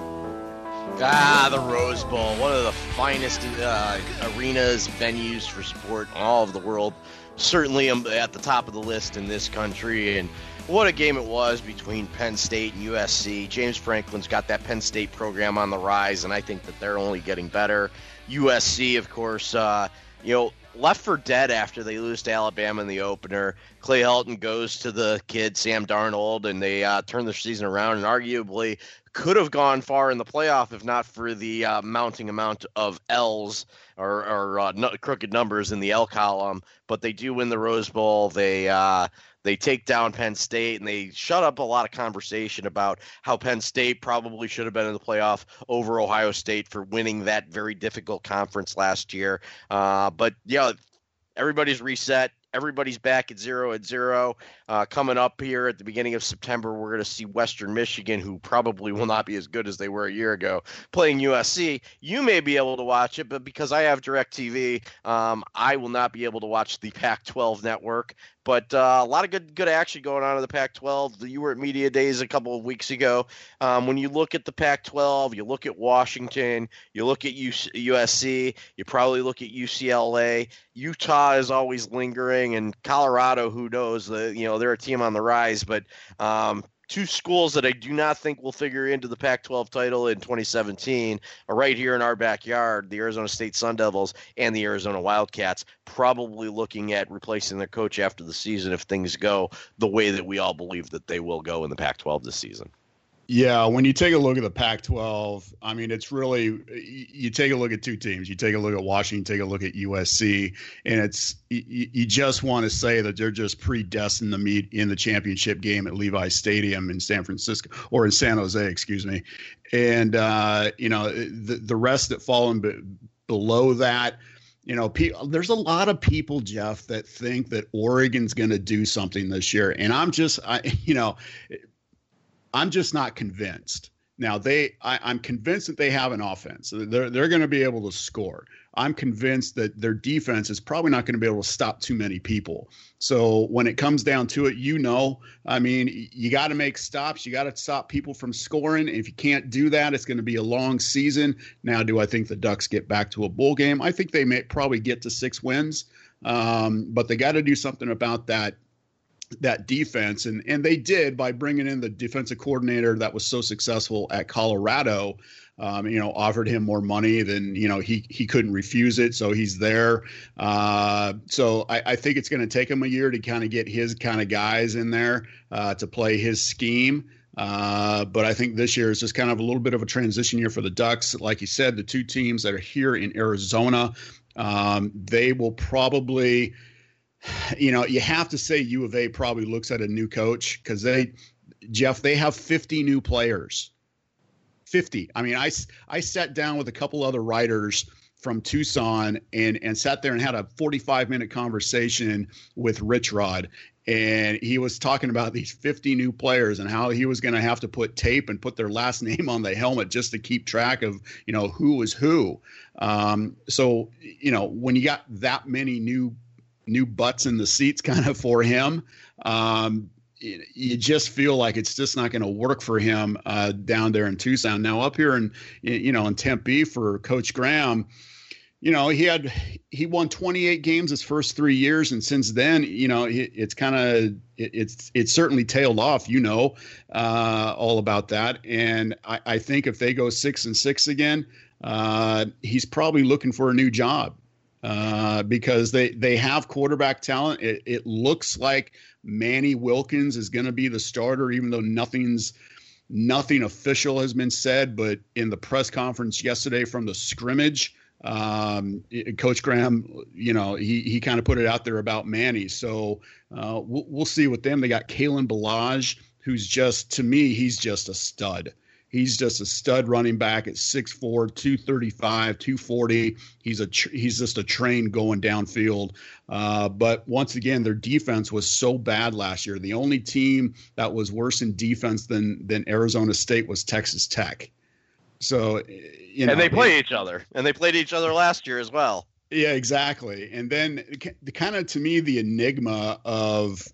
Ah, the Rose Bowl, one of the finest uh, arenas, venues for sport in all of the world. Certainly at the top of the list in this country. And what a game it was between Penn State and U S C. James Franklin's got that Penn State program on the rise, and I think that they're only getting better. U S C, of course, uh, you know, left for dead after they lose to Alabama in the opener. Clay Helton goes to the kid, Sam Darnold, and they uh, turn their season around and arguably could have gone far in the playoff if not for the uh, mounting amount of L's or, or uh, no, crooked numbers in the L column. But they do win the Rose Bowl. They uh, they take down Penn State, and they shut up a lot of conversation about how Penn State probably should have been in the playoff over Ohio State for winning that very difficult conference last year. Uh, but, yeah, everybody's reset. Everybody's back at zero at zero. Uh, coming up here at the beginning of September, we're going to see Western Michigan, who probably will not be as good as they were a year ago, playing U S C. You may be able to watch it, but because I have DirecTV, um, I will not be able to watch the Pac twelve network. But uh, a lot of good good action going on in the Pac twelve. You were at Media Days a couple of weeks ago. Um, when you look at the Pac twelve, you look at Washington, you look at U S C, you probably look at U C L A. Utah is always lingering, and Colorado, who knows? The, you know, they're a team on the rise. But um, two schools that I do not think will figure into the Pac twelve title in twenty seventeen are right here in our backyard, the Arizona State Sun Devils and the Arizona Wildcats, probably looking at replacing their coach after the season if things go the way that we all believe that they will go in the Pac twelve this season. Yeah, when you take a look at the Pac twelve, I mean, it's really, you take a look at two teams. You take a look at Washington, take a look at U S C, and it's, you, you just want to say that they're just predestined to meet in the championship game at Levi Stadium in San Francisco, or in San Jose, excuse me. And, uh, you know, the, the rest that fall in be, below that, you know, pe- there's a lot of people, Jeff, that think that Oregon's going to do something this year. And I'm just, I, you know, I'm just not convinced. Now, they, I, I'm convinced that they have an offense. They're they're going to be able to score. I'm convinced that their defense is probably not going to be able to stop too many people. So when it comes down to it, you know, I mean, you got to make stops. You got to stop people from scoring. If you can't do that, it's going to be a long season. Now, do I think the Ducks get back to a bowl game? I think they may probably get to six wins, um, but they got to do something about that. that defense. And, and they did by bringing in the defensive coordinator that was so successful at Colorado, um, you know, offered him more money than, you know, he, he couldn't refuse it. So he's there. Uh, so I, I think it's going to take him a year to kind of get his kind of guys in there uh, to play his scheme. Uh, but I think this year is just kind of a little bit of a transition year for the Ducks. Like you said, the two teams that are here in Arizona, um, they will probably, you know, you have to say U of A probably looks at a new coach because they, Jeff, they have fifty new players. fifty. I mean, I, I sat down with a couple other writers from Tucson and, and sat there and had a forty-five minute conversation with Rich Rod. And he was talking about these fifty new players and how he was going to have to put tape and put their last name on the helmet just to keep track of, you know, who was who. Um, so, you know, when you got that many new new butts in the seats kind of for him, um, you, you just feel like it's just not going to work for him uh, down there in Tucson. Now up here in, you know, in Tempe for Coach Graham, you know, he had, he won twenty-eight games his first three years. And since then, you know, it, it's kind of, it, it's, it's certainly tailed off, you know, uh, all about that. And I, I think if they go six and six again, uh, he's probably looking for a new job. Uh, because they, they have quarterback talent. It, it looks like Manny Wilkins is going to be the starter, even though nothing's nothing official has been said. But in the press conference yesterday from the scrimmage, um, Coach Graham, you know, he he kind of put it out there about Manny. So uh, we'll, we'll see with them. They got Kalen Ballage, who's just, to me, he's just a stud. He's just a stud running back at six four, two thirty-five, two forty. He's a tr- he's just a train going downfield. Uh, but once again, their defense was so bad last year. The only team that was worse in defense than than Arizona State was Texas Tech. So, you know, and they play it, each other, and they played each other last year as well. Yeah, exactly. And then the kind of, to me, the enigma of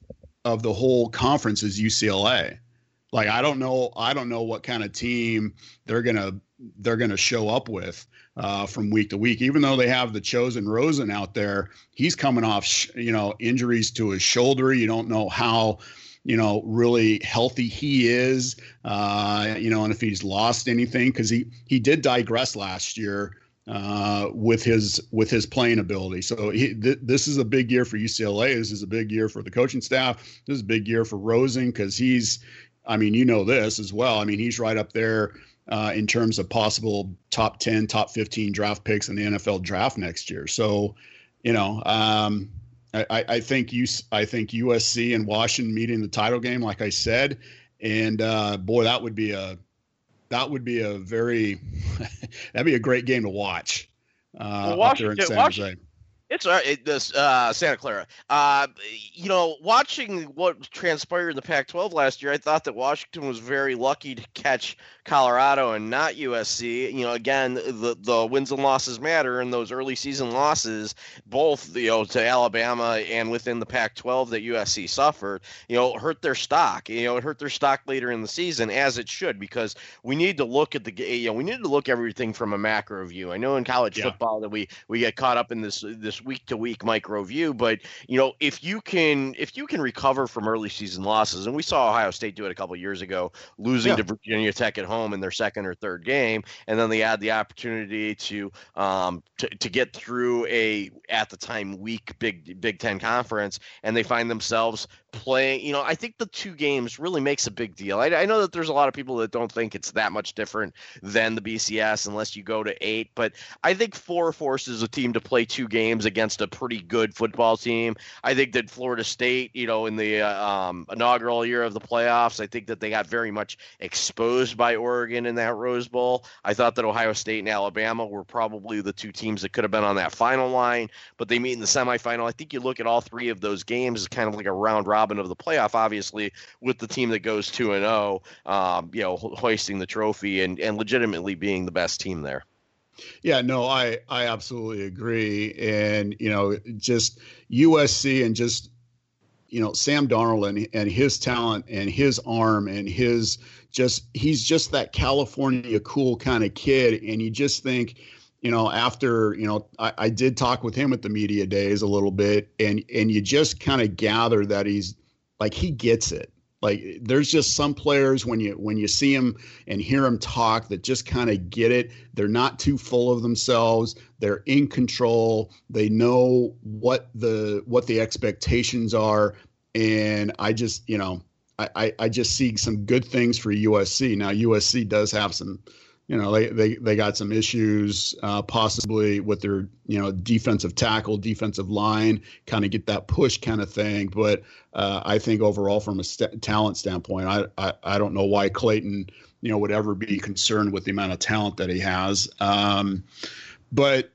of the whole conference is U C L A. Like, I don't know, I don't know what kind of team they're gonna they're gonna show up with uh, from week to week. Even though they have the chosen Rosen out there, he's coming off sh- you know injuries to his shoulder. You don't know how you know really healthy he is. Uh, you know, and if he's lost anything, because he he did digress last year uh, with his with his playing ability. So he, th- this is a big year for U C L A. This is a big year for the coaching staff. This is a big year for Rosen because he's. I mean, you know this as well. I mean, he's right up there uh, in terms of possible top ten, top fifteen draft picks in the N F L draft next year. So, you know, um, I, I think you, I think U S C and Washington meeting the title game, like I said, and uh, boy, that would be a that would be a very that'd be a great game to watch. Uh, well, up there in San Jose. It's uh, it, this uh, Santa Clara. Uh, you know, watching what transpired in the Pac twelve last year, I thought that Washington was very lucky to catch Colorado and not U S C. You know, again, the the wins and losses matter, and those early season losses, both you know to Alabama and within the Pac twelve that U S C suffered, you know, hurt their stock. You know, it hurt their stock later in the season, as it should, because we need to look at the you know we need to look at everything from a macro view. I know in college yeah. football that we we get caught up in this this week to week micro view, but you know if you can if you can recover from early season losses, and we saw Ohio State do it a couple of years ago, losing yeah. to Virginia Tech at home in their second or third game, and then they had the opportunity to um to, to get through a at the time weak Big Big Ten conference, and they find themselves playing. You know, I think the two games really makes a big deal. I, I know that there's a lot of people that don't think it's that much different than the B C S unless you go to eight, but I think four forces a team to play two games against a pretty good football team. I think that Florida State, you know, in the uh, um, inaugural year of the playoffs, I think that they got very much exposed by Oregon in that Rose Bowl. I thought that Ohio State and Alabama were probably the two teams that could have been on that final line, but they meet in the semifinal. I think you look at all three of those games as kind of like a round robin of the playoff, obviously, with the team that goes two and oh, um, you know, hoisting the trophy and, and legitimately being the best team there. Yeah, no, I, I absolutely agree. And, you know, just U S C and just, you know, Sam Darnold and, and his talent and his arm and his just, he's just that California cool kind of kid. And you just think, you know, after, you know, I, I did talk with him at the media days a little bit, and, and you just kind of gather that he's like, he gets it. Like, there's just some players when you when you see them and hear them talk that just kind of get it. They're not too full of themselves. They're in control. They know what the what the expectations are. And I just, you know, I, I, I just see some good things for U S C. Now, U S C does have some, you know, they they, they got some issues uh, possibly with their, you know, defensive tackle, defensive line, kind of get that push kind of thing. But uh, I think overall from a st- talent standpoint, I, I I don't know why Clayton, you know, would ever be concerned with the amount of talent that he has. Um, but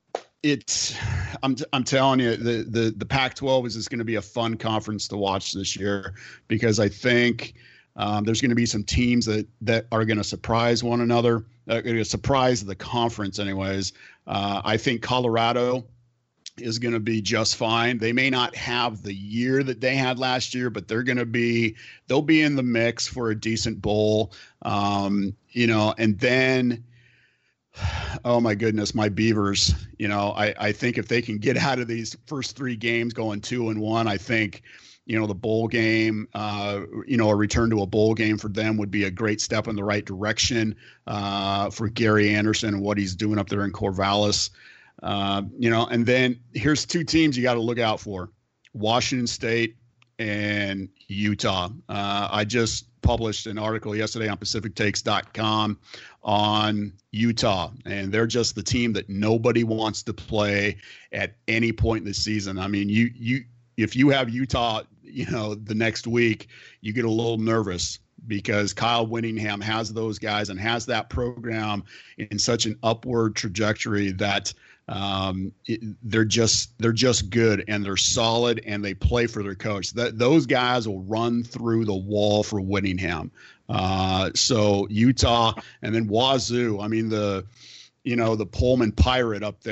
it's I'm I'm telling you, the the the Pac twelve is just going to be a fun conference to watch this year, because I think Um, there's going to be some teams that, that are going to surprise one another, uh, going to surprise the conference anyways. Uh, I think Colorado is going to be just fine. They may not have the year that they had last year, but they're going to be, they'll be in the mix for a decent bowl. Um, you know, and then, oh my goodness, my Beavers, you know, I, I think if they can get out of these first three games going two and one, I think, you know, the bowl game, uh, you know, a return to a bowl game for them would be a great step in the right direction uh, for Gary Anderson and what he's doing up there in Corvallis. Uh, you know, and then here's two teams you got to look out for: Washington State and Utah. Uh, I just published an article yesterday on Pacific Takes dot com on Utah, and they're just the team that nobody wants to play at any point in the season. I mean, you you if you have Utah, you know, the next week, you get a little nervous because Kyle Whittingham has those guys and has that program in such an upward trajectory that um, it, they're just they're just good and they're solid and they play for their coach. That those guys will run through the wall for Whittingham. Uh, so Utah and then Wazoo. I mean the. You know, the Pullman Pirate up there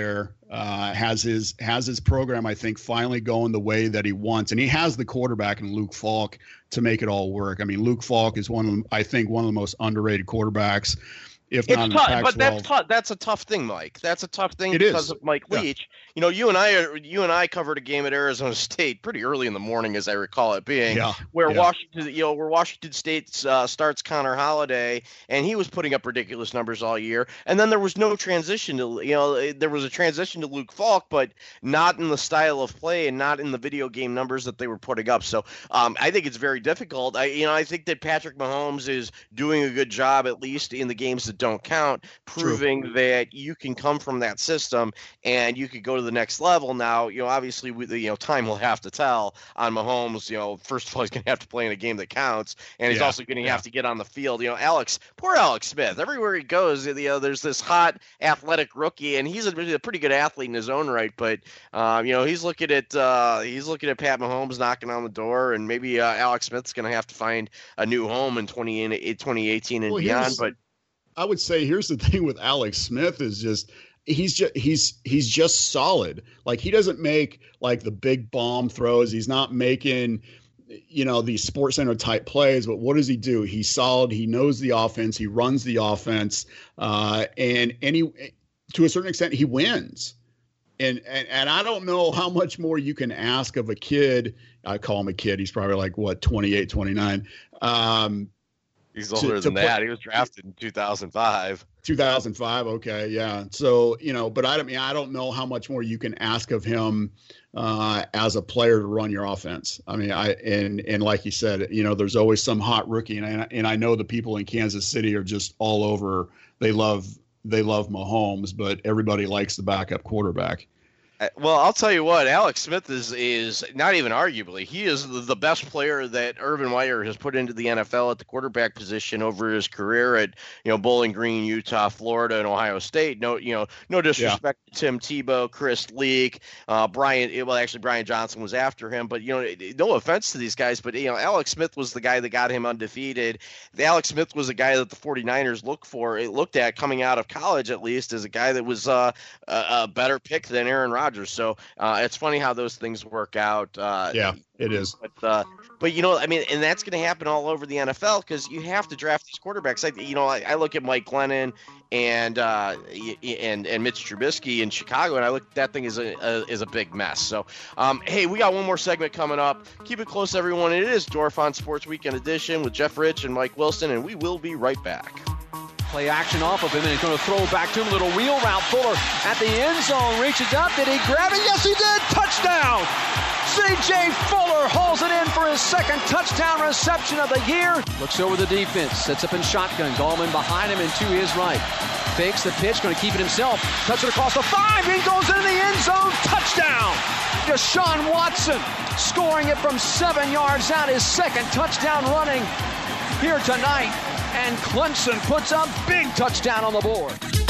uh, has his has his program, I think, finally going the way that he wants, and he has the quarterback in Luke Falk to make it all work. I mean, Luke Falk is one of the, I think one of the most underrated quarterbacks. If it's not tough, in the but that's tough. That's a tough thing, Mike. That's a tough thing it because is. of Mike yeah. Leach. You know, you and I are, you and I covered a game at Arizona State pretty early in the morning, as I recall it being, yeah. where yeah. Washington, you know, where Washington State uh, starts Connor Holiday, and he was putting up ridiculous numbers all year. And then there was no transition to, you know, there was a transition to Luke Falk, but not in the style of play and not in the video game numbers that they were putting up. So um, I think it's very difficult. I, you know, I think that Patrick Mahomes is doing a good job, at least in the games that don't count, proving True. that you can come from that system and you could go to the next level. Now, you know, obviously, we, you know, time will have to tell on Mahomes. You know, first of all, he's going to have to play in a game that counts, and he's yeah, also going to yeah. have to get on the field. You know, Alex, poor Alex Smith. Everywhere he goes, you know, there's this hot athletic rookie, and he's a, a pretty good athlete in his own right. But um, you know, he's looking at uh, he's looking at Pat Mahomes knocking on the door, and maybe uh, Alex Smith's going to have to find a new home in twenty eighteen and well, beyond. But I would say here's the thing with Alex Smith is just he's just he's he's just solid. Like he doesn't make like the big bomb throws. He's not making, you know, these Sports Center type plays. But what does he do? He's solid. He knows the offense. He runs the offense, uh, and and he, to a certain extent, he wins. And, and and I don't know how much more you can ask of a kid. I call him a kid. He's probably like what twenty-eight, twenty-nine. Um, He's older to, than to that. Play. He was drafted in two thousand five. two thousand five. Okay. Yeah. So, you know, but I mean, I don't know how much more you can ask of him uh, as a player to run your offense. I mean, I, and, and like you said, you know, there's always some hot rookie, and I, and I know the people in Kansas City are just all over. They love, they love Mahomes, but everybody likes the backup quarterback. Well, I'll tell you what, Alex Smith is is not even arguably. He is the best player that Urban Meyer has put into the N F L at the quarterback position over his career at, you know, Bowling Green, Utah, Florida, and Ohio State. No, you know, no disrespect yeah. to Tim Tebow, Chris Leak, uh, Brian. Well, actually, Brian Johnson was after him, but you know, no offense to these guys, but you know, Alex Smith was the guy that got him undefeated. The Alex Smith was a guy that the 49ers looked for, it looked at coming out of college at least as a guy that was uh, a, a better pick than Aaron Rodgers. So uh, it's funny how those things work out. Uh, yeah, it is. But, uh, but, you know, I mean, and that's going to happen all over the N F L because you have to draft these quarterbacks. Like, you know, I, I look at Mike Glennon and uh, and and Mitch Trubisky in Chicago, and I look at that thing as a, a is a big mess. So, um, hey, we got one more segment coming up. Keep it close, everyone. It is Dorf on Sports Weekend Edition with Jeff Rich and Mike Wilson, and we will be right back. Play action off of him, and he's going to throw back to him. Little wheel route. Fuller at the end zone. Reaches up. Did he grab it? Yes, he did. Touchdown. C J Fuller hauls it in for his second touchdown reception of the year. Looks over the defense. Sets up in shotgun. Gallman behind him and to his right. Fakes the pitch. Going to keep it himself. Cuts it across the five. He goes in the end zone. Touchdown. Deshaun Watson scoring it from seven yards out. His second touchdown running here tonight. And Clemson puts a big touchdown on the board.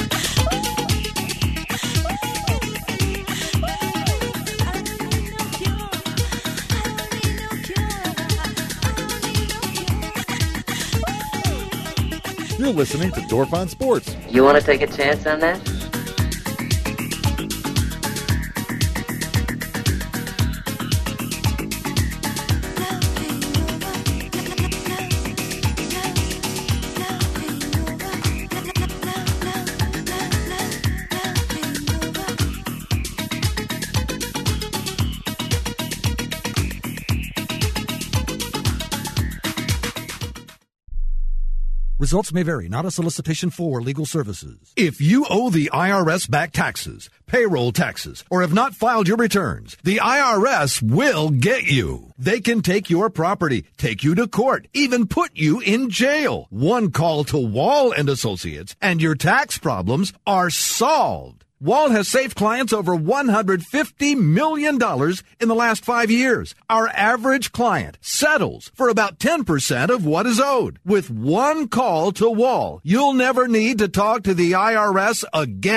You're listening to Dorf on Sports. You want to take a chance on that? Results may vary, not a solicitation for legal services. If you owe the I R S back taxes, payroll taxes, or have not filed your returns, the I R S will get you. They can take your property, take you to court, even put you in jail. One call to Wall and Associates, and your tax problems are solved. Wall has saved clients over one hundred fifty million dollars in the last five years. Our average client settles for about ten percent of what is owed. With one call to Wall, you'll never need to talk to the I R S again.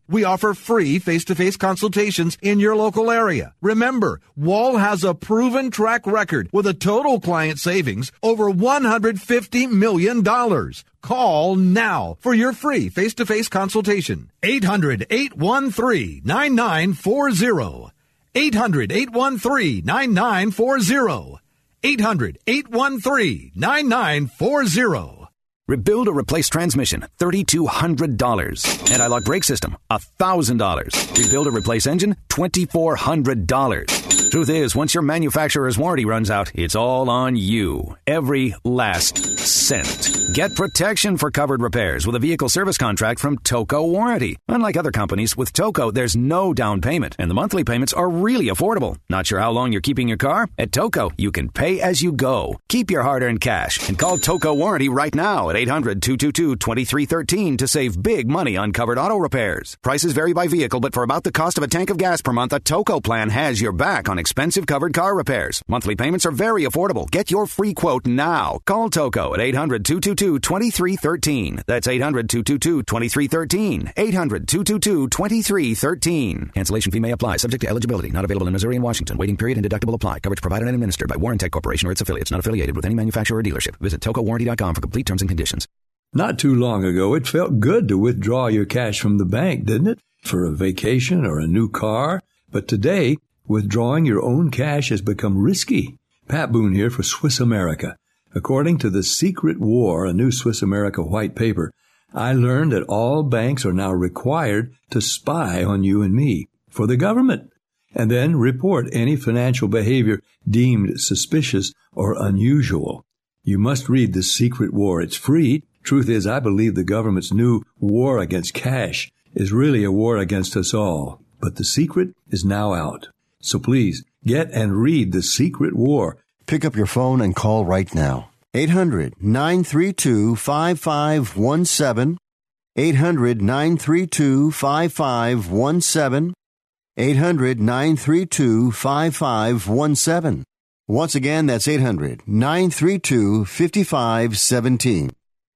We offer free face-to-face consultations in your local area. Remember, Wall has a proven track record with a total client savings over one hundred fifty million dollars. Call now for your free face-to-face consultation. eight hundred, eight one three, nine nine four zero. eight hundred, eight one three, nine nine four zero. eight hundred, eight one three, nine nine four zero. Rebuild or replace transmission, three thousand two hundred dollars. Anti-lock brake system, one thousand dollars. Rebuild or replace engine, two thousand four hundred dollars. Truth is, once your manufacturer's warranty runs out, it's all on you. Every last cent. Get protection for covered repairs with a vehicle service contract from Toco Warranty. Unlike other companies, with Toco, there's no down payment, and the monthly payments are really affordable. Not sure how long you're keeping your car? At Toco, you can pay as you go. Keep your hard-earned cash and call Toco Warranty right now at eight hundred, two two two, two three one three to save big money on covered auto repairs. Prices vary by vehicle, but for about the cost of a tank of gas per month, a Toco plan has your back on expensive covered car repairs. Monthly payments are very affordable. Get your free quote now. Call Toco at eight hundred, two two two, two three one three. That's eight hundred, two two two, two three one three. eight hundred, two two two, two three one three. Cancellation fee may apply. Subject to eligibility. Not available in Missouri and Washington. Waiting period and deductible apply. Coverage provided and administered by Warrantech Corporation or its affiliates. Not affiliated with any manufacturer or dealership. Visit toco warranty dot com for complete terms and conditions. Not too long ago, it felt good to withdraw your cash from the bank, didn't it? For a vacation or a new car. But today, withdrawing your own cash has become risky. Pat Boone here for Swiss America. According to The Secret War, a new Swiss America white paper, I learned that all banks are now required to spy on you and me for the government, and then report any financial behavior deemed suspicious or unusual. You must read The Secret War. It's free. Truth is, I believe the government's new war against cash is really a war against us all. But the secret is now out. So please, get and read The Secret War. Pick up your phone and call right now. eight hundred, nine three two, five five one seven. eight hundred, nine three two, five five one seven. eight hundred, nine three two, five five one seven. Once again, that's eight hundred, nine three two, five five one seven.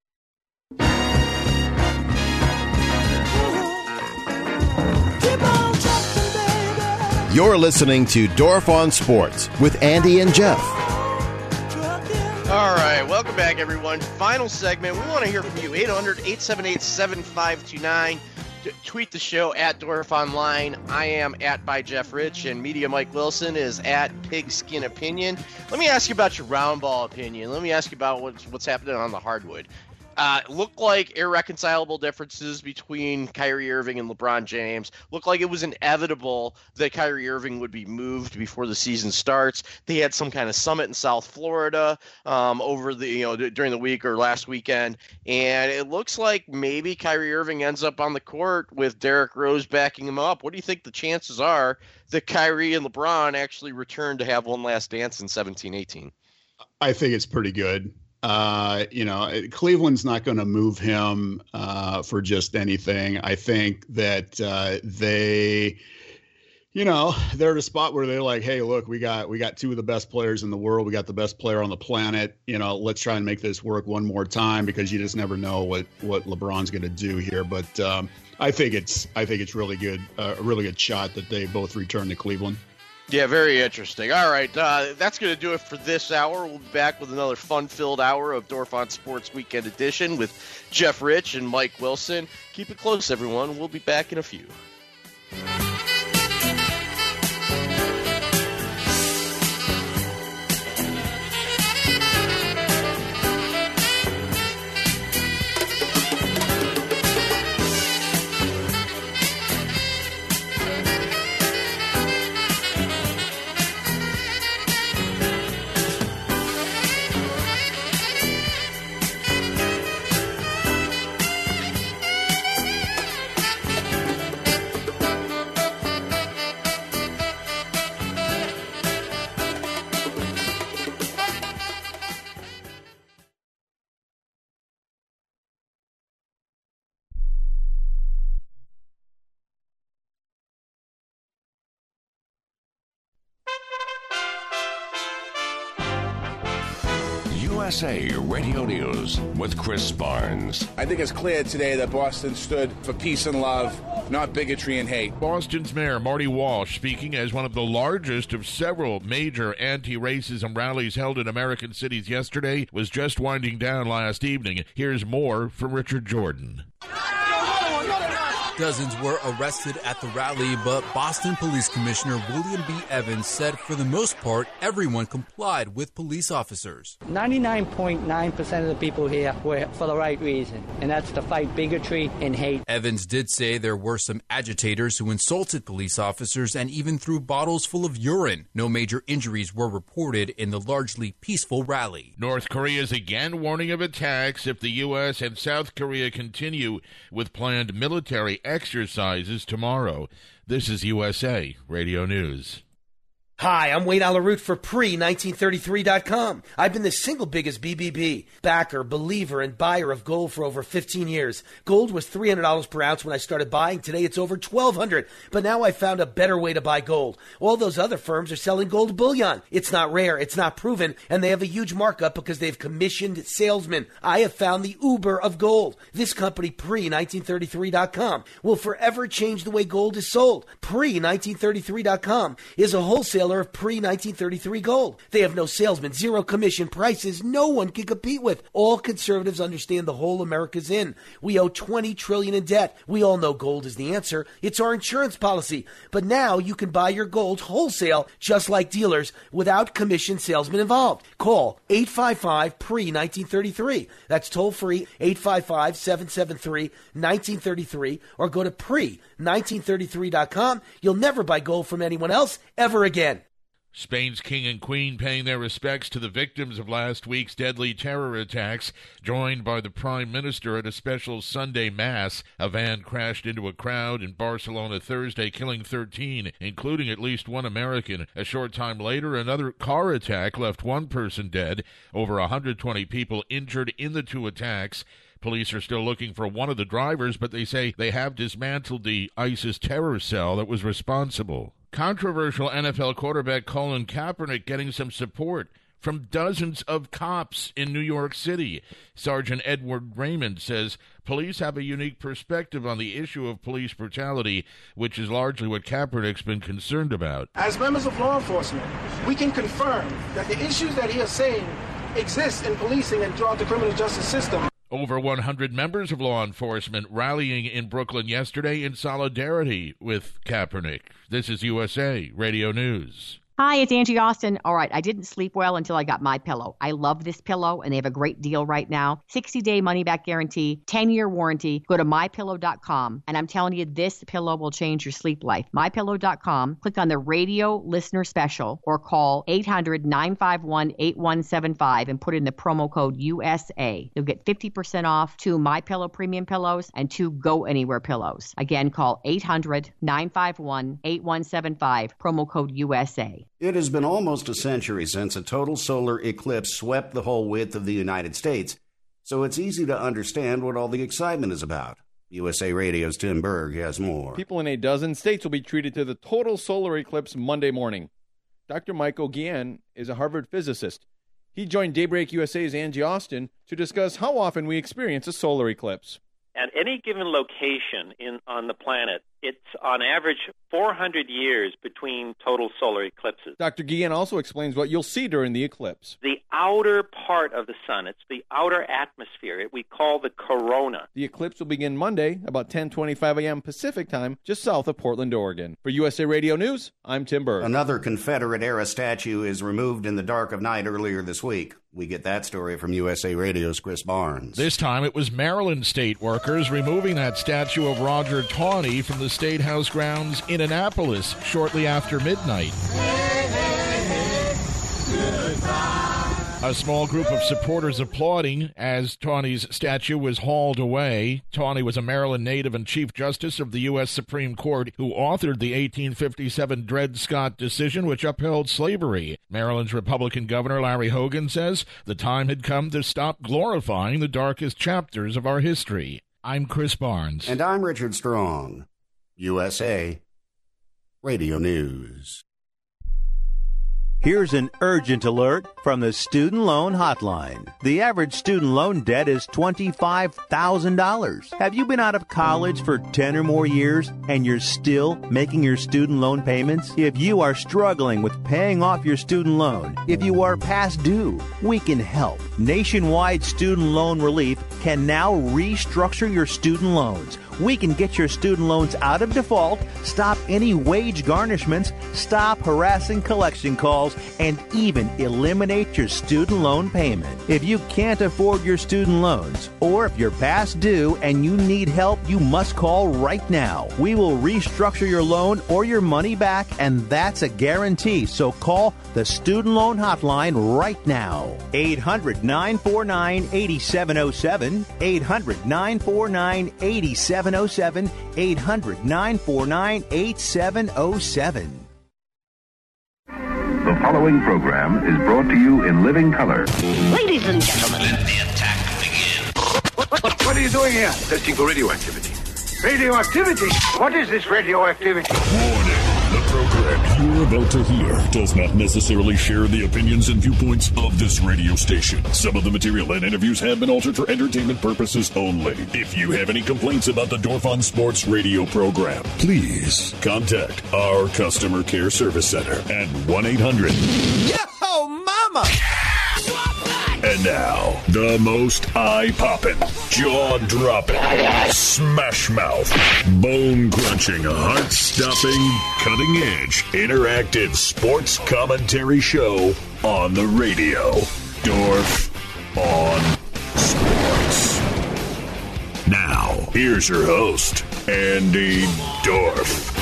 You're listening to Dorf on Sports with Andy and Jeff. All right, welcome back, everyone. Final segment. We want to hear from you. eight hundred, eight seven eight, seven five two nine. T- tweet the show at Dorf Online. I am at by Jeff Rich, and Media Mike Wilson is at Pigskin Opinion. Let me ask you about your round ball opinion. Let me ask you about what's, what's happening on the hardwood. Uh, looked like irreconcilable differences between Kyrie Irving and LeBron James. Looked like it was inevitable that Kyrie Irving would be moved before the season starts. They had some kind of summit in South Florida um, over the you know d- during the week or last weekend, and it looks like maybe Kyrie Irving ends up on the court with Derrick Rose backing him up. What do you think the chances are that Kyrie and LeBron actually return to have one last dance in seventeen eighteen? I think it's pretty good. Uh, you know, Cleveland's not going to move him uh, for just anything. I think that uh, they, you know, they're at a spot where they're like, hey, look, we got we got two of the best players in the world. We got the best player on the planet. You know, let's try and make this work one more time, because you just never know what what LeBron's going to do here. But um, I think it's I think it's really good, uh, a really good shot that they both return to Cleveland. Yeah, very interesting. All right, uh, that's going to do it for this hour. We'll be back with another fun-filled hour of Dorf on Sports Weekend Edition with Jeff Rich and Mike Wilson. Keep it close, everyone. We'll be back in a few. U S A Radio News with Chris Barnes. I think it's clear today that Boston stood for peace and love, not bigotry and hate. Boston's Mayor Marty Walsh, speaking as one of the largest of several major anti-racism rallies held in American cities yesterday, was just winding down last evening. Here's more from Richard Jordan. Dozens were arrested at the rally, but Boston Police Commissioner William B. Evans said for the most part, everyone complied with police officers. ninety-nine point nine percent of the people here were for the right reason, and that's to fight bigotry and hate. Evans did say there were some agitators who insulted police officers and even threw bottles full of urine. No major injuries were reported in the largely peaceful rally. North Korea is again warning of attacks if the U S and South Korea continue with planned military exercises tomorrow. This is U S A Radio News. Hi, I'm Wade Alaroot for pre nineteen thirty-three dot com. I've been the single biggest B B B backer, believer, and buyer of gold for over fifteen years. Gold was three hundred dollars per ounce when I started buying. Today it's over twelve hundred dollars. But now I found a better way to buy gold. All those other firms are selling gold bullion. It's not rare, it's not proven, and they have a huge markup because they've commissioned salesmen. I have found the Uber of gold. This company, pre nineteen thirty-three dot com, will forever change the way gold is sold. pre nineteen thirty-three dot com is a wholesaler of pre nineteen thirty-three gold. They have no salesmen, zero commission, prices no one can compete with. All conservatives understand the whole America's in. We owe twenty trillion dollars in debt. We all know gold is the answer. It's our insurance policy. But now you can buy your gold wholesale, just like dealers, without commission salesmen involved. Call eight five five pre nineteen thirty-three. That's toll free, eight five five, seven seven three, one nine three three, or go to pre nineteen thirty-three dot com. You'll never buy gold from anyone else ever again. Spain's king and queen paying their respects to the victims of last week's deadly terror attacks, joined by the prime minister at a special Sunday mass. A van crashed into a crowd in Barcelona Thursday, killing thirteen, including at least one American. A short time later, another car attack left one person dead, over one hundred twenty people injured in the two attacks. Police are still looking for one of the drivers, but they say they have dismantled the ISIS terror cell that was responsible. Controversial N F L quarterback Colin Kaepernick getting some support from dozens of cops in New York City. Sergeant Edward Raymond says police have a unique perspective on the issue of police brutality, which is largely what Kaepernick's been concerned about. As members of law enforcement, we can confirm that the issues that he is saying exist in policing and throughout the criminal justice system. Over one hundred members of law enforcement rallying in Brooklyn yesterday in solidarity with Kaepernick. This is U S A Radio News. Hi, it's Angie Austin. All right, I didn't sleep well until I got MyPillow. I love this pillow, and they have a great deal right now. sixty-day money-back guarantee, ten-year warranty. Go to my pillow dot com, and I'm telling you, this pillow will change your sleep life. my pillow dot com. Click on the radio listener special or call eight hundred, nine five one, eight one seven five and put in the promo code U S A. You'll get fifty percent off two MyPillow premium pillows and two Go Anywhere pillows. Again, call eight hundred, nine five one, eight one seven five, promo code U S A. It has been almost a century since a total solar eclipse swept the whole width of the United States, so it's easy to understand what all the excitement is about. U S A Radio's Tim Berg has more. People in a dozen states will be treated to the total solar eclipse Monday morning. Doctor Michael Guillen is a Harvard physicist. He joined Daybreak U S A's Angie Austin to discuss how often we experience a solar eclipse. At any given location in on the planet, it's on average four hundred years between total solar eclipses. Doctor Guillen also explains what you'll see during the eclipse. The outer part of the sun, it's the outer atmosphere, it we call the corona. The eclipse will begin Monday, about ten twenty-five a.m. Pacific time, just south of Portland, Oregon. For U S A Radio News, I'm Tim Berg. Another Confederate-era statue is removed in the dark of night earlier this week. We get that story from U S A Radio's Chris Barnes. This time it was Maryland state workers removing that statue of Roger Taney from the State House grounds in Annapolis shortly after midnight. Hey, hey, hey, goodbye. A small group of supporters applauding as Taney's statue was hauled away. Taney was a Maryland native and Chief Justice of the U S Supreme Court who authored the eighteen fifty-seven Dred Scott decision which upheld slavery. Maryland's Republican Governor Larry Hogan says the time had come to stop glorifying the darkest chapters of our history. I'm Chris Barnes. And I'm Richard Strong. U S A Radio News. Here's an urgent alert from the Student Loan Hotline. The average student loan debt is twenty-five thousand dollars. Have you been out of college for ten or more years and you're still making your student loan payments? If you are struggling with paying off your student loan, if you are past due, we can help. Nationwide Student Loan Relief can now restructure your student loans. We can get your student loans out of default, stop any wage garnishments, stop harassing collection calls, and even eliminate your student loan payment. If you can't afford your student loans, or if you're past due and you need help, you must call right now. We will restructure your loan or your money back, and that's a guarantee. So call the Student Loan Hotline right now. eight hundred, nine four nine, eight seven zero seven, eight hundred, nine four nine, eight seven zero seven, eight hundred, nine four nine, eight seven zero seven. The following program is brought to you in living color. Ladies and gentlemen, let the attack begin. What, what, what are you doing here? Testing for radioactivity. Radioactivity? What is this radioactivity? Warning. The program you're about to hear does not necessarily share the opinions and viewpoints of this radio station. Some of the material and interviews have been altered for entertainment purposes only. If you have any complaints about the Dorfon Sports radio program, please contact our customer care service center at one eight hundred. Yo, mama! And now, the most eye-popping, jaw-dropping, smash-mouth, bone-crunching, heart-stopping, cutting-edge, interactive sports commentary show on the radio. Dorf on Sports. Now, here's your host, Andy Dorf.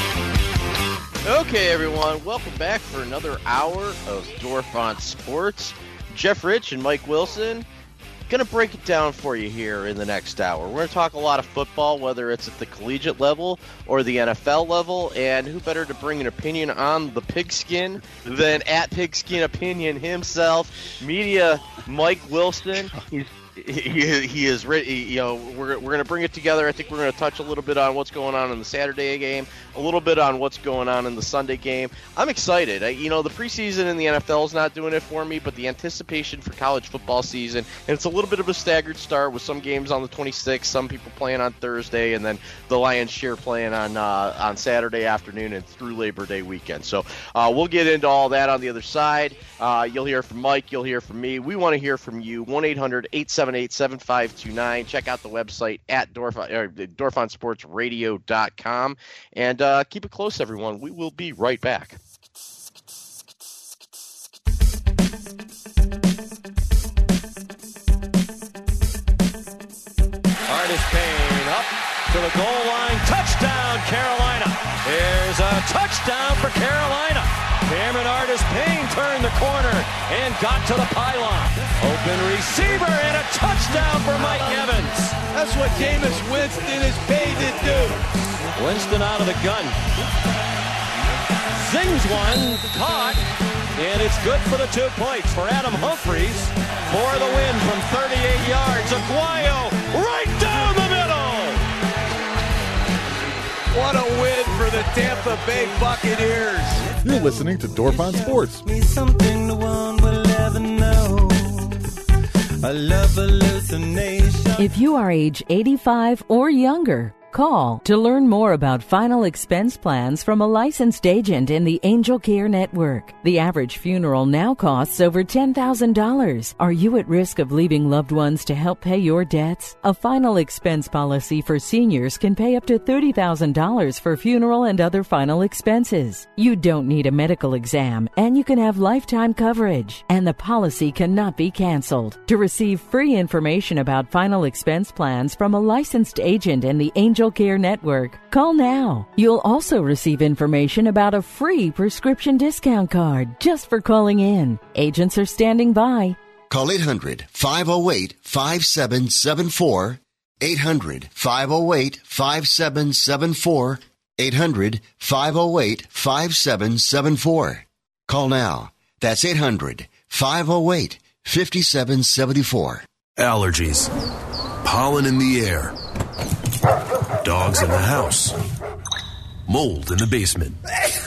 Okay, everyone, welcome back for another hour of Dorf on Sports. Jeff Rich and Mike Wilson going to break it down for you here in the next hour. We're going to talk a lot of football, whether it's at the collegiate level or the N F L level, and who better to bring an opinion on the pigskin than at Pigskin Opinion himself, media Mike Wilson. He's He, he is ready. You know, we're we're going to bring it together. I think we're going to touch a little bit on what's going on in the Saturday game, a little bit on what's going on in the Sunday game. I'm excited. I, you know, the preseason in the N F L is not doing it for me, but the anticipation for college football season, and it's a little bit of a staggered start with some games on the twenty-sixth, some people playing on Thursday, and then the Lion's Share playing on uh, on Saturday afternoon and through Labor Day weekend. So uh, we'll get into all that on the other side. Uh, you'll hear from Mike. You'll hear from me. We want to hear from you. one eight hundred, eight seven eight, seven five two nine. Check out the website at Dorf, or dorfon sports radio dot com. And uh, keep it close, everyone. We will be right back. Artis Payne up to the goal line. Touchdown, Carolina. Here's a touchdown for Carolina. Cameron Artis Payne turned the corner and got to the pylon. Open receiver and a touchdown for Mike Evans. That's what Jameis Winston is paid to do. Winston out of the gun. Zings one, caught, and it's good for the two plates for Adam Humphries for the win from thirty-eight yards. Aguayo right down the middle. What a win for the Tampa Bay Buccaneers. You're listening to Dorf on Sports. Me something no one will ever know. A love hallucination. If you are age eighty-five or younger, call to learn more about final expense plans from a licensed agent in the Angel Care Network. The average funeral now costs over ten thousand dollars. Are you at risk of leaving loved ones to help pay your debts? A final expense policy for seniors can pay up to thirty thousand dollars for funeral and other final expenses. You don't need a medical exam, and you can have lifetime coverage, and the policy cannot be canceled. To receive free information about final expense plans from a licensed agent in the Angel Care Network, call now. You'll also receive information about a free prescription discount card just for calling in. Agents are standing by. Call eight hundred, five oh eight, five seven seven four, eight hundred, five oh eight, five seven seven four, eight hundred, five oh eight, five seven seven four. Call now. That's eight hundred, five oh eight, five seven seven four. Allergies, pollen in the air, dogs in the house, mold in the basement.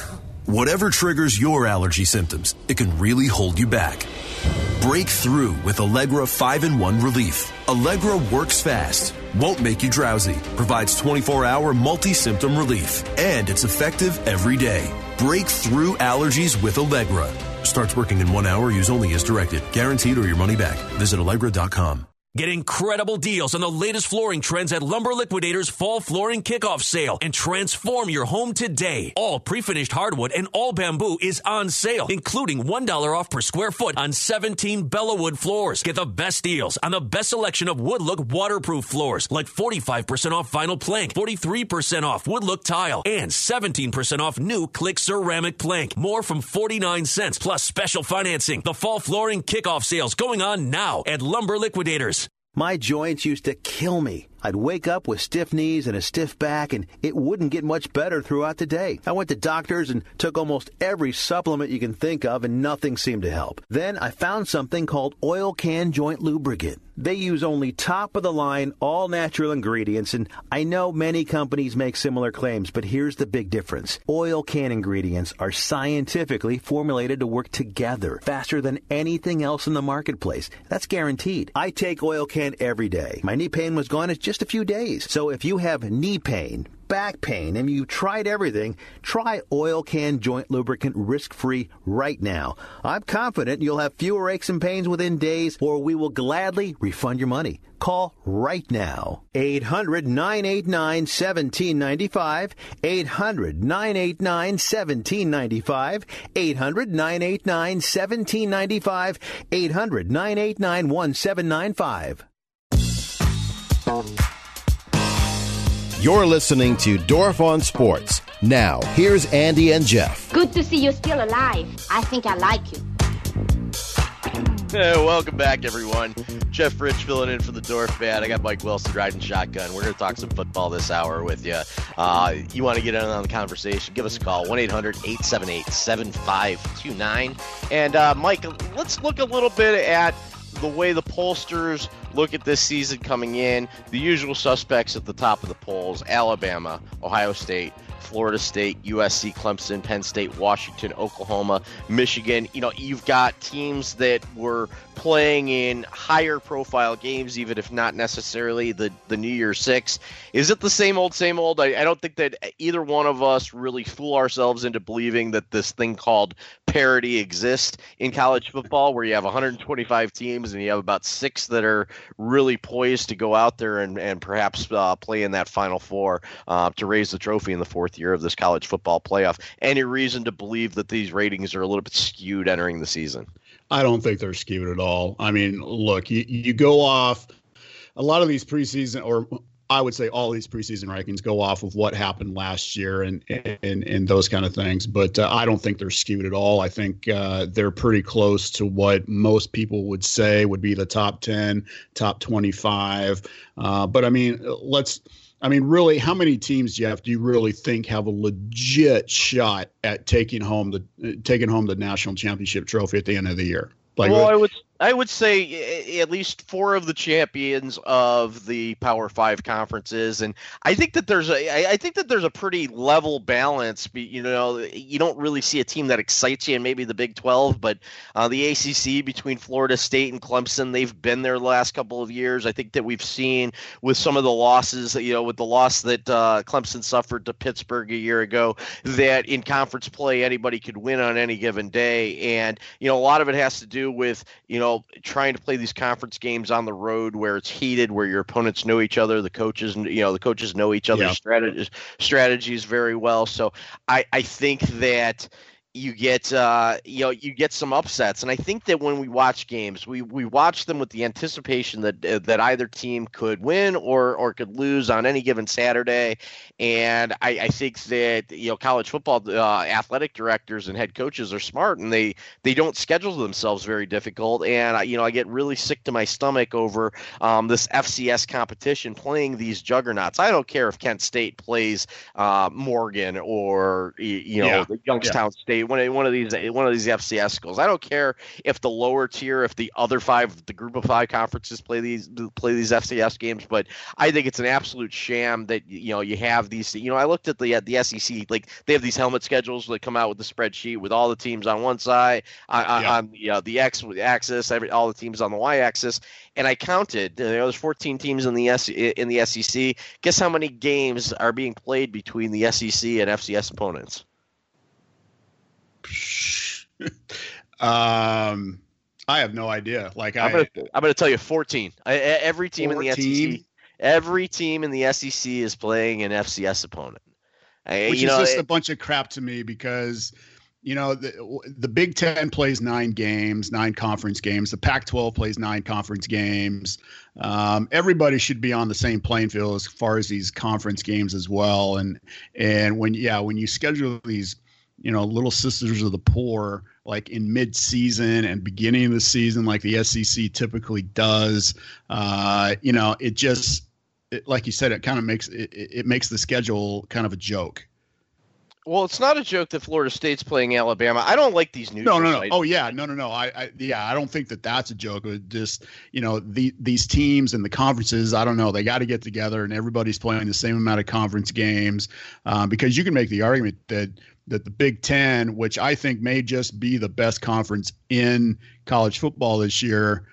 Whatever triggers your allergy symptoms, it can really hold you back. Break through with Allegra five in one Relief. Allegra works fast, won't make you drowsy, provides twenty-four hour multi-symptom relief, and it's effective every day. Break through allergies with Allegra. Starts working in one hour. Use only as directed. Guaranteed or your money back. Visit Allegra dot com. Get incredible deals on the latest flooring trends at Lumber Liquidators Fall Flooring Kickoff Sale and transform your home today. All pre-finished hardwood and all bamboo is on sale, including one dollar off per square foot on seventeen Bellawood floors. Get the best deals on the best selection of Woodlook waterproof floors, like forty-five percent off vinyl plank, forty-three percent off Woodlook tile, and seventeen percent off new Click ceramic plank. More from forty-nine cents plus special financing. The Fall Flooring Kickoff Sales going on now at Lumber Liquidators. My joints used to kill me. I'd wake up with stiff knees and a stiff back, and it wouldn't get much better throughout the day. I went to doctors and took almost every supplement you can think of, and nothing seemed to help. Then I found something called Oil Can Joint Lubricant. They use only top-of-the-line, all-natural ingredients, and I know many companies make similar claims, but here's the big difference. Oil Can ingredients are scientifically formulated to work together faster than anything else in the marketplace. That's guaranteed. I take Oil Can every day. My knee pain was gone in just a few days. So if you have knee pain, back pain, and you tried everything, try Oil Can Joint Lubricant risk-free right now. I'm confident you'll have fewer aches and pains within days, or we will gladly refund your money. Call right now. eight hundred, nine eight nine, one seven nine five. eight hundred, nine eight nine, one seven nine five. eight hundred, nine eight nine, one seven nine five. eight hundred, nine eight nine, one seven nine five. You're listening to Dorf on Sports. Now, here's Andy and Jeff. Good to see you still alive. I think I like you. Hey, welcome back, everyone. Jeff Rich filling in for the Dorf Band. I got Mike Wilson riding shotgun. We're going to talk some football this hour with you. Uh, you want to get in on the conversation, give us a call, one eight hundred, eight seven eight, seven five two nine. And, uh, Mike, let's look a little bit at the way the pollsters look at this season coming in. The usual suspects at the top of the polls: Alabama, Ohio State, Florida State, U S C, Clemson, Penn State, Washington, Oklahoma, Michigan. You know, you've got teams that were playing in higher profile games, even if not necessarily the, the New Year's Six. Is it the same old, same old? I, I don't think that either one of us really fool ourselves into believing that this thing called parity exists in college football, where you have one hundred twenty-five teams and you have about six that are really poised to go out there and, and perhaps uh, play in that Final Four uh, to raise the trophy in the fourth year of this college football playoff. Any reason to believe that these ratings are a little bit skewed entering the season? I don't think they're skewed at all. I mean, look, you, you go off a lot of these preseason, or I would say all these preseason rankings go off of what happened last year and and, and those kind of things. But uh, I don't think they're skewed at all. I think uh, they're pretty close to what most people would say would be the top ten, top twenty-five. Uh, but I mean, let's I mean, really, how many teams, Jeff, do you really think have a legit shot at taking home the uh, taking home the national championship trophy at the end of the year? Like, well, I would I would say at least four of the champions of the Power Five conferences, and I think that there's a I think that there's a pretty level balance. You know, you don't really see a team that excites you in maybe the Big twelve, but uh, the A C C between Florida State and Clemson, they've been there the last couple of years. I think that we've seen with some of the losses, you know, with the loss that uh, Clemson suffered to Pittsburgh a year ago, that in conference play anybody could win on any given day, and you know, a lot of it has to do with, you know, trying to play these conference games on the road where it's heated, where your opponents know each other, the coaches, you know, the coaches know each other's yeah. strategies, strategies very well. So I, I think that you get, uh, you know, you get some upsets. And I think that when we watch games, we, we watch them with the anticipation that uh, that either team could win or or could lose on any given Saturday. And I, I think that, you know, college football uh, athletic directors and head coaches are smart, and they, they don't schedule themselves very difficult. And, I, you know, I get really sick to my stomach over um, this F C S competition playing these juggernauts. I don't care if Kent State plays uh, Morgan or, you know, yeah. Youngstown yeah. State, play one of one of these one of these F C S schools. I don't care if the lower tier, if the other five, the group of five conferences play these play these F C S games, but I think it's an absolute sham that you know you have these. You know, I looked at the the S E C, like they have these helmet schedules that come out with the spreadsheet with all the teams on one side, on, yeah. on the uh, the X axis, every all the teams on the Y axis, and I counted. You know, there's fourteen teams in the S in the S E C. Guess how many games are being played between the S E C and F C S opponents? um, I have no idea. Like I'm I, gonna, I'm gonna tell you fourteen. I, every team fourteen? In the S E C, every team in the S E C is playing an F C S opponent. I, Which you is know, just it, a bunch of crap to me because, you know, the, the Big Ten plays nine games, nine conference games. The Pac twelve plays nine conference games. Um, everybody should be on the same playing field as far as these conference games as well. And and when yeah, when you schedule these, you know, little sisters of the poor, like in mid-season and beginning of the season, like the S E C typically does, uh, you know, it just, it, like you said, it kind of makes it, it makes the schedule kind of a joke. Well, it's not a joke that Florida State's playing Alabama. I don't like these news. No, no, no. Oh, yeah. No, no, no. I, I, yeah, I don't think that that's a joke. It just, you know, the, these teams and the conferences, I don't know, they got to get together and everybody's playing the same amount of conference games um, because you can make the argument that, that the Big Ten, which I think may just be the best conference in college football this year,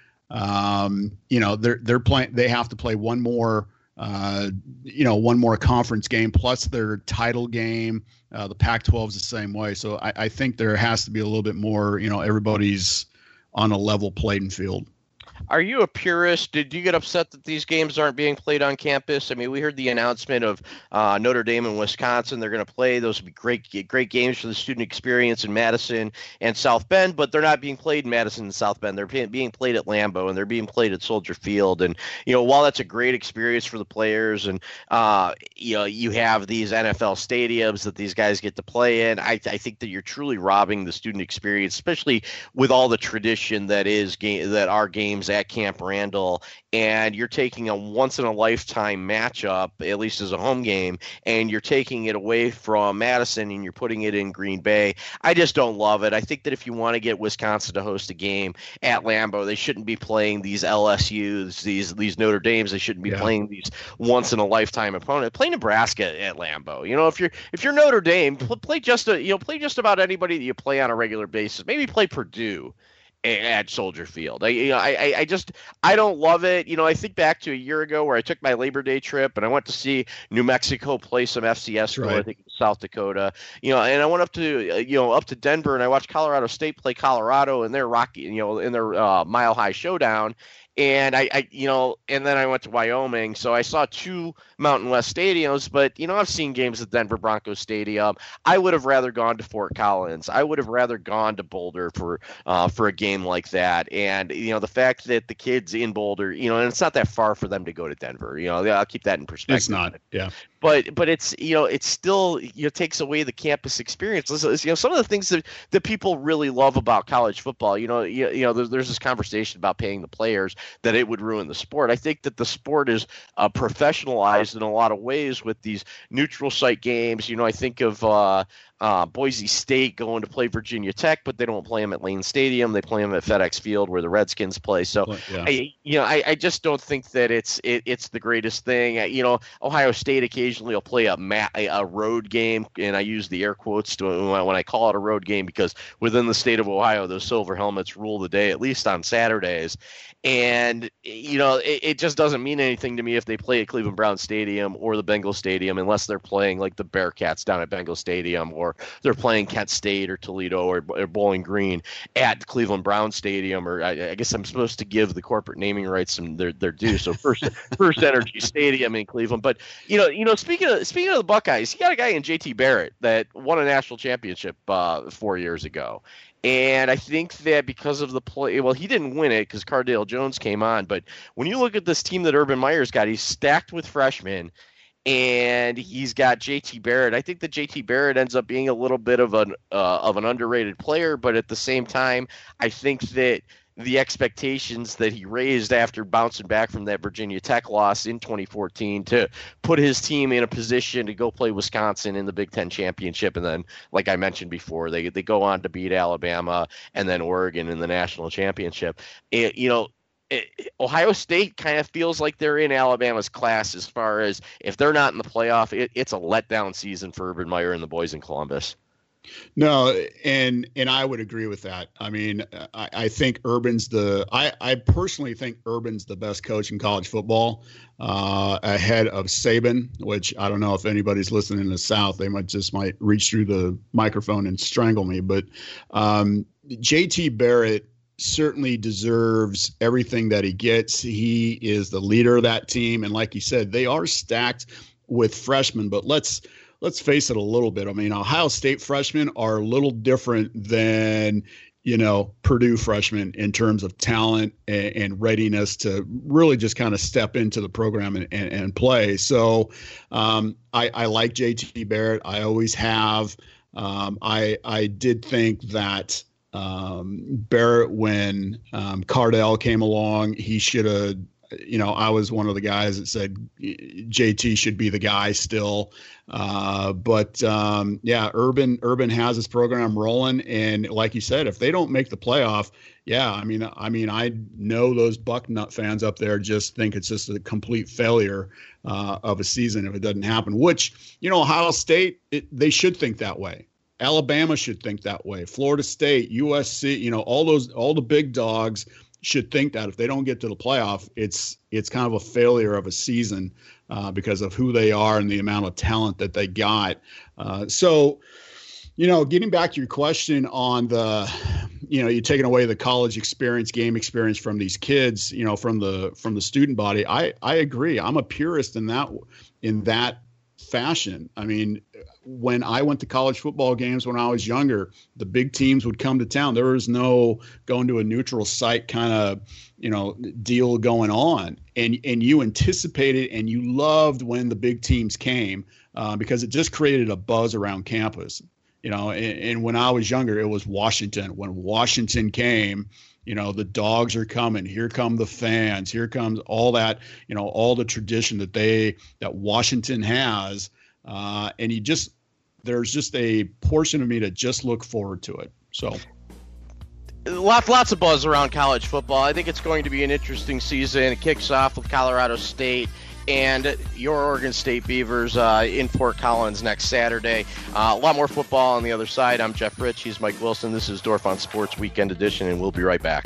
um, you know, they're, they're playing, they have to play one more, uh, you know, one more conference game plus their title game. Uh, the Pac twelve is the same way. So I, I think there has to be a little bit more, you know, everybody's on a level playing field. Are you a purist? Did you get upset that these games aren't being played on campus? I mean, we heard the announcement of uh, Notre Dame and Wisconsin. They're going to play. Those would be great, great games for the student experience in Madison and South Bend, but they're not being played in Madison and South Bend. They're being played at Lambeau, and they're being played at Soldier Field. And, you know, while that's a great experience for the players and, uh, you know, you have these N F L stadiums that these guys get to play in, I, I think that you're truly robbing the student experience, especially with all the tradition that is game, that are games at Camp Randall, and you're taking a once-in-a-lifetime matchup, at least as a home game, and you're taking it away from Madison and you're putting it in Green Bay. I just don't love it. I think that if you want to get Wisconsin to host a game at Lambeau, they shouldn't be playing these L S Us, these these Notre Dames. They shouldn't be yeah. playing these once-in-a-lifetime opponent. Play Nebraska at Lambeau. You know, if you're if you're Notre Dame, play just a, you know play just about anybody that you play on a regular basis. Maybe play Purdue at Soldier Field. I, you know, I, I just, I don't love it. You know, I think back to a year ago where I took my Labor Day trip and I went to see New Mexico play some F C S school, right. I think South Dakota, you know, and I went up to, uh, you know, up to Denver and I watched Colorado State play Colorado in their Rocky, you know, in their uh, Mile High Showdown. And I, I, you know, and then I went to Wyoming. So I saw two Mountain West stadiums, but, you know, I've seen games at Denver Broncos Stadium. I would have rather gone to Fort Collins. I would have rather gone to Boulder for, uh, for a game like that. And, you know, the fact that the kids in Boulder, you know, and it's not that far for them to go to Denver, you know, I'll keep that in perspective. It's not. Yeah. But, but it's, you know, it's still, you know, takes away the campus experience. Listen, you know, some of the things that, that people really love about college football, you know, you, you know, there's, there's this conversation about paying the players, that it would ruin the sport. I think that the sport is uh, professionalized in a lot of ways with these neutral site games. You know, I think of uh, uh, Boise State going to play Virginia Tech, but they don't play them at Lane Stadium. They play them at FedEx Field where the Redskins play. So, yeah. I, you know, I, I just don't think that it's it, it's the greatest thing. I, you know, Ohio State occasionally will play a, mat, a a road game, and I use the air quotes to, when I call it a road game because within the state of Ohio, those silver helmets rule the day, at least on Saturdays. And, you know, it, it just doesn't mean anything to me if they play at Cleveland Brown Stadium or the Bengal Stadium unless they're playing like the Bearcats down at Bengal Stadium or they're playing Kent State or Toledo or, or Bowling Green at Cleveland Brown Stadium. Or I, I guess I'm supposed to give the corporate naming rights some their, their due. So First First Energy Stadium in Cleveland. But, you know, you know, speaking of, speaking of the Buckeyes, you got a guy in J T Barrett that won a national championship uh, four years ago. And I think that because of the play, well, he didn't win it because Cardale Jones came on. But when you look at this team that Urban Meyer's got, he's stacked with freshmen, and he's got J T Barrett. I think that J T Barrett ends up being a little bit of an uh, of an underrated player, but at the same time, I think that the expectations that he raised after bouncing back from that Virginia Tech loss in twenty fourteen to put his team in a position to go play Wisconsin in the Big Ten championship. And then, like I mentioned before, they, they go on to beat Alabama and then Oregon in the national championship. It, you know, it, Ohio State kind of feels like they're in Alabama's class as far as if they're not in the playoff, it, it's a letdown season for Urban Meyer and the boys in Columbus. No, and and I would agree with that. I mean, I, I think Urban's the I, I personally think Urban's the best coach in college football, uh, ahead of Saban, which I don't know if anybody's listening in the South. They might just might reach through the microphone and strangle me. But um, J T Barrett certainly deserves everything that he gets. He is the leader of that team. And like you said, they are stacked with freshmen, but let's Let's face it a little bit. I mean, Ohio State freshmen are a little different than, you know, Purdue freshmen in terms of talent and, and readiness to really just kind of step into the program and, and, and play. So um, I, I like J T Barrett. I always have. Um, I I did think that um, Barrett, when um, Cardell came along, he should have. You know, I was one of the guys that said J T should be the guy still. Uh, but, um, yeah, Urban Urban has his program rolling. And like you said, if they don't make the playoff, yeah, I mean, I mean, I know those Bucknut fans up there just think it's just a complete failure uh, of a season if it doesn't happen, which, you know, Ohio State, it, they should think that way. Alabama should think that way. Florida State, U S C, you know, all those all the big dogs should think that if they don't get to the playoff, it's it's kind of a failure of a season uh, because of who they are and the amount of talent that they got. Uh, so, you know, getting back to your question on the, you know, you're taking away the college experience, game experience from these kids, you know, from the from the student body. I I agree. I'm a purist in that in that fashion. I mean, when I went to college football games when I was younger, the big teams would come to town. There was no going to a neutral site kind of, you know, deal going on. And and you anticipated and you loved when the big teams came uh, because it just created a buzz around campus. You know, and, and when I was younger, it was Washington. When Washington came, you know, the dogs are coming. Here come the fans. Here comes all that, you know, all the tradition that they that Washington has. Uh, and you just there's just a portion of me that just look forward to it. So lots lots of buzz around college football. I think it's going to be an interesting season. It kicks off with Colorado State and your Oregon State Beavers uh, in Fort Collins next Saturday. Uh, a lot more football on the other side. I'm Jeff Rich. He's Mike Wilson. This is Dorf on Sports Weekend Edition, and we'll be right back.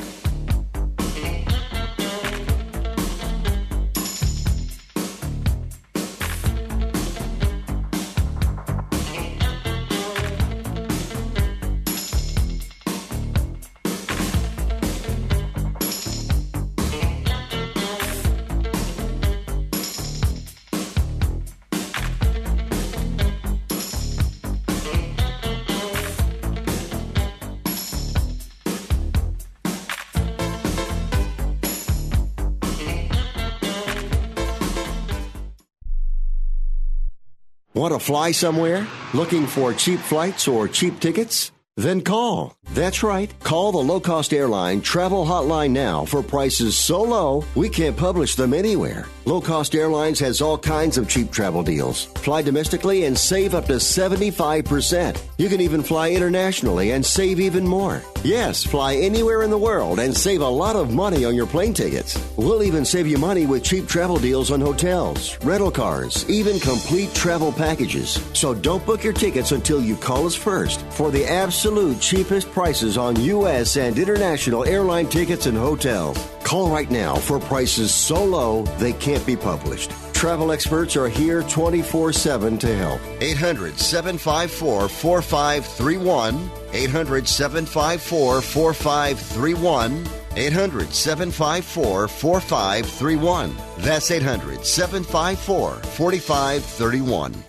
Want to fly somewhere? Looking for cheap flights or cheap tickets? Then call. That's right. Call the low-cost airline travel hotline now for prices so low we can't publish them anywhere. Low Cost Airlines has all kinds of cheap travel deals. Fly domestically and save up to seventy-five percent. You can even fly internationally and save even more. Yes, fly anywhere in the world and save a lot of money on your plane tickets. We'll even save you money with cheap travel deals on hotels, rental cars, even complete travel packages. So don't book your tickets until you call us first for the absolute cheapest prices on U S and international airline tickets and hotels. Call right now for prices so low they can't be published. Travel experts are here twenty-four seven to help. eight hundred, seven five four, four five three one. eight hundred, seven five four, four five three one. eight hundred, seven five four, four five three one. That's eight hundred, seven five four, four five three one.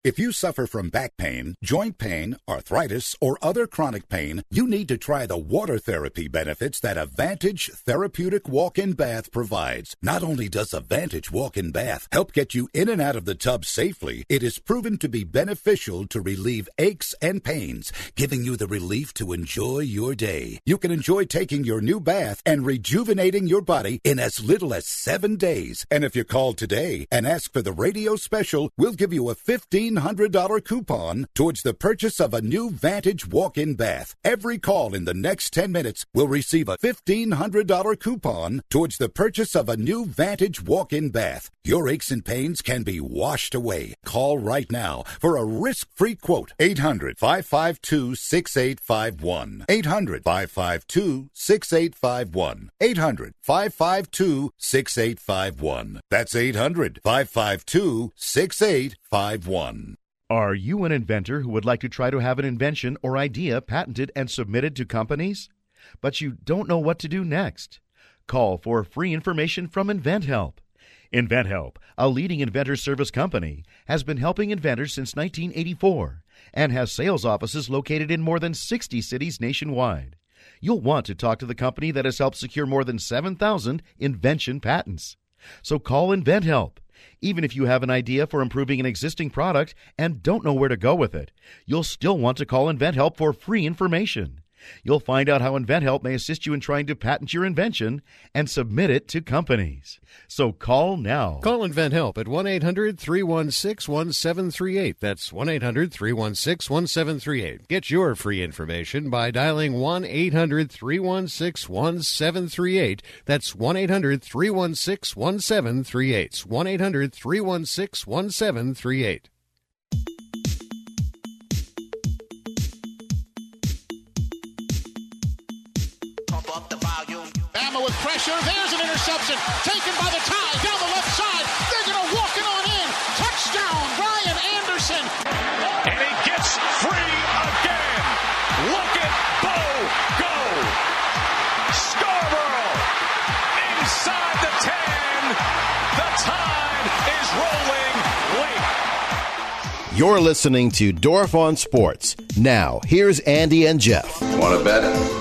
If you suffer from back pain, joint pain, arthritis, or other chronic pain, you need to try the water therapy benefits that Avantage Therapeutic Walk-In Bath provides. Not only does Avantage Walk-In Bath help get you in and out of the tub safely, it is proven to be beneficial to relieve aches and pains, giving you the relief to enjoy your day. You can enjoy taking your new bath and rejuvenating your body in as little as seven days. And if you call today and ask for the radio special, we'll give you a fifteen hundred dollars coupon towards the purchase of a new Vantage walk-in bath. Every call in the next ten minutes will receive a fifteen hundred dollars coupon towards the purchase of a new Vantage walk-in bath. Your aches and pains can be washed away. Call right now for a risk-free quote. eight hundred, five five two, six eight five one. eight hundred, five five two, six eight five one. eight hundred, five five two, six eight five one. That's eight hundred, five five two, six eight five one. Are you an inventor who would like to try to have an invention or idea patented and submitted to companies, but you don't know what to do next? Call for free information from InventHelp. InventHelp, a leading inventor service company, has been helping inventors since nineteen eighty-four and has sales offices located in more than sixty cities nationwide. You'll want to talk to the company that has helped secure more than seven thousand invention patents. So call InventHelp. Even if you have an idea for improving an existing product and don't know where to go with it, you'll still want to call InventHelp for free information. You'll find out how InventHelp may assist you in trying to patent your invention and submit it to companies. So call now. Call InventHelp at one eight hundred, three one six, one seven three eight. That's one eight hundred, three one six, one seven three eight. Get your free information by dialing one eight hundred, three one six, one seven three eight. That's one eight hundred, three one six, one seven three eight. one eight hundred, three one six, one seven three eight. With pressure, there's an interception taken by the Tide down the left side. They're going to walk it on in. Touchdown, Brian Anderson. And he gets free again. Look at Bo go. Scarborough inside the ten. The Tide is rolling late. You're listening to Dorf on Sports. Now, here's Andy and Jeff. Want to bet?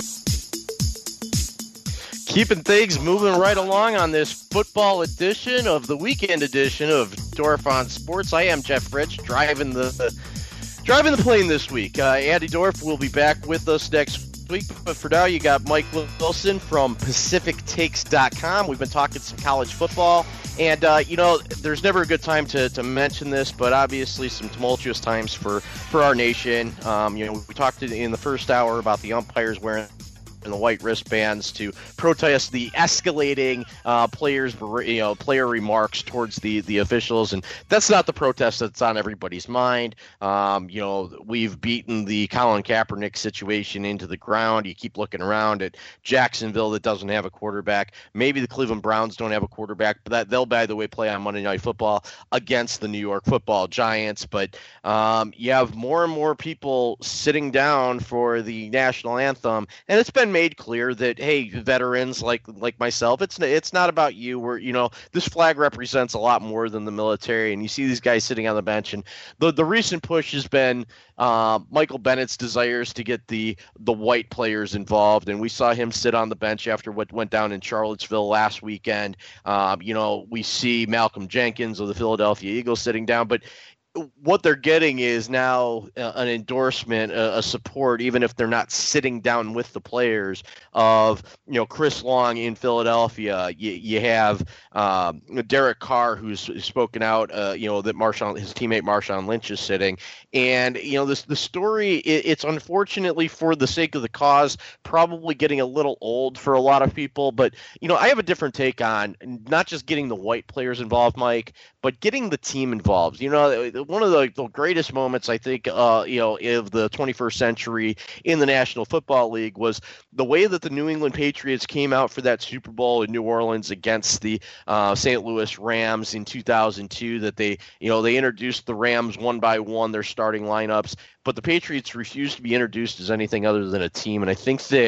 Keeping things moving right along on this football edition of the weekend edition of Dorf on Sports. I am Jeff Rich, driving the, the driving the plane this week. Uh, Andy Dorf will be back with us next week, but for now you got Mike Wilson from Pacific Takes dot com. We've been talking some college football, and uh, you know, there's never a good time to, to mention this, but obviously some tumultuous times for, for our nation. Um, you know, we talked in the first hour about the umpires wearing and the white wristbands to protest the escalating uh, players, you know, player remarks towards the, the officials, and that's not the protest that's on everybody's mind. Um, you know, we've beaten the Colin Kaepernick situation into the ground. You keep looking around at Jacksonville that doesn't have a quarterback. Maybe the Cleveland Browns don't have a quarterback, but that they'll, by the way, play on Monday Night Football against the New York Football Giants. But um, you have more and more people sitting down for the national anthem, and it's been made clear that, hey, veterans like like myself, it's it's not about you. We're, you know, this flag represents a lot more than the military, and you see these guys sitting on the bench. And the the recent push has been uh, Michael Bennett's desires to get the the white players involved, and we saw him sit on the bench after what went down in Charlottesville last weekend. Um, you know, we see Malcolm Jenkins of the Philadelphia Eagles sitting down, but what they're getting is now uh, an endorsement, a, a support, even if they're not sitting down with the players, of, you know, Chris Long in Philadelphia. You, you have um, Derek Carr, who's spoken out, uh, you know, that Marshawn, his teammate Marshawn Lynch is sitting. And, you know, this the story, it, it's unfortunately, for the sake of the cause, probably getting a little old for a lot of people. But, you know, I have a different take on not just getting the white players involved, Mike, but getting the team involved. You know, one of the, the greatest moments, I think, uh, you know, of the twenty-first century in the National Football League was the way that the New England Patriots came out for that Super Bowl in New Orleans against the uh, Saint Louis Rams in two thousand two. That they, you know, they introduced the Rams one by one, their starting lineups, but the Patriots refused to be introduced as anything other than a team. And I think that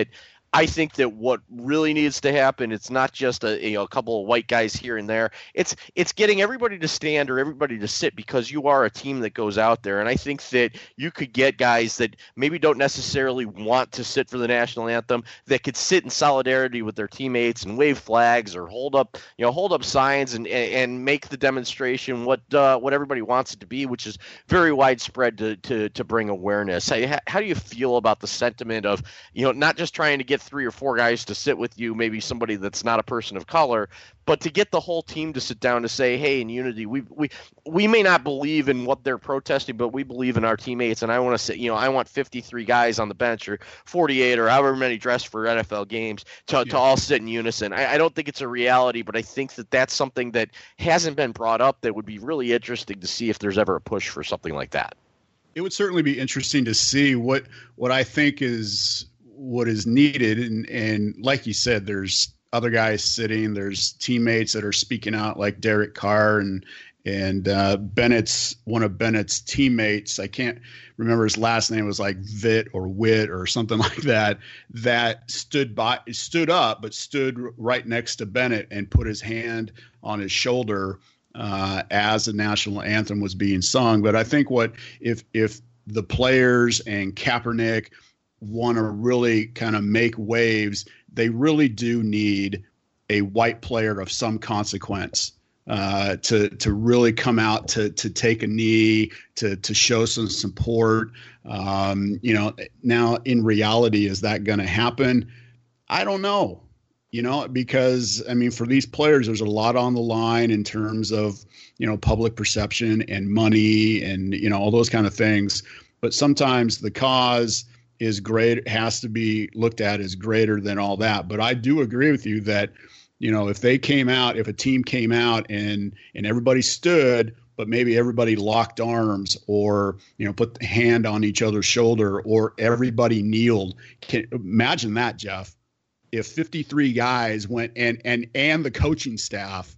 I think that what really needs to happen, it's not just a, you know, a couple of white guys here and there. It's it's getting everybody to stand or everybody to sit, because you are a team that goes out there. And I think that you could get guys that maybe don't necessarily want to sit for the national anthem, that could sit in solidarity with their teammates and wave flags or hold up, you know, hold up signs and and make the demonstration what uh, what everybody wants it to be, which is very widespread to to to bring awareness. How, how do you feel about the sentiment of, you know, not just trying to get three or four guys to sit with you, maybe somebody that's not a person of color, but to get the whole team to sit down to say, hey, in unity, we we we may not believe in what they're protesting, but we believe in our teammates. And I want to say, you know, I want fifty-three guys on the bench or forty-eight or however many dressed for N F L games to, yeah. to all sit in unison. I, I don't think it's a reality, but I think that that's something that hasn't been brought up that would be really interesting to see if there's ever a push for something like that. It would certainly be interesting to see what what I think is what is needed. And, and like you said, there's other guys sitting, there's teammates that are speaking out like Derek Carr and, and uh, Bennett's one of Bennett's teammates. I can't remember his last name, was like Vitt or Witt or something like that, that stood by, stood up, but stood right next to Bennett and put his hand on his shoulder uh, as the national anthem was being sung. But I think what, if, if the players and Kaepernick want to really kind of make waves, they really do need a white player of some consequence uh, to to really come out to to take a knee, to to show some support. Um, you know, now in reality, is that going to happen? I don't know. You know, because I mean, for these players, there's a lot on the line in terms of, you know, public perception and money and, you know, all those kind of things. But sometimes the cause is great, has to be looked at as greater than all that. But I do agree with you that, you know, if they came out, if a team came out and and everybody stood, but maybe everybody locked arms or, you know, put the hand on each other's shoulder or everybody kneeled. Can, imagine that, Jeff. If fifty-three guys went and and and the coaching staff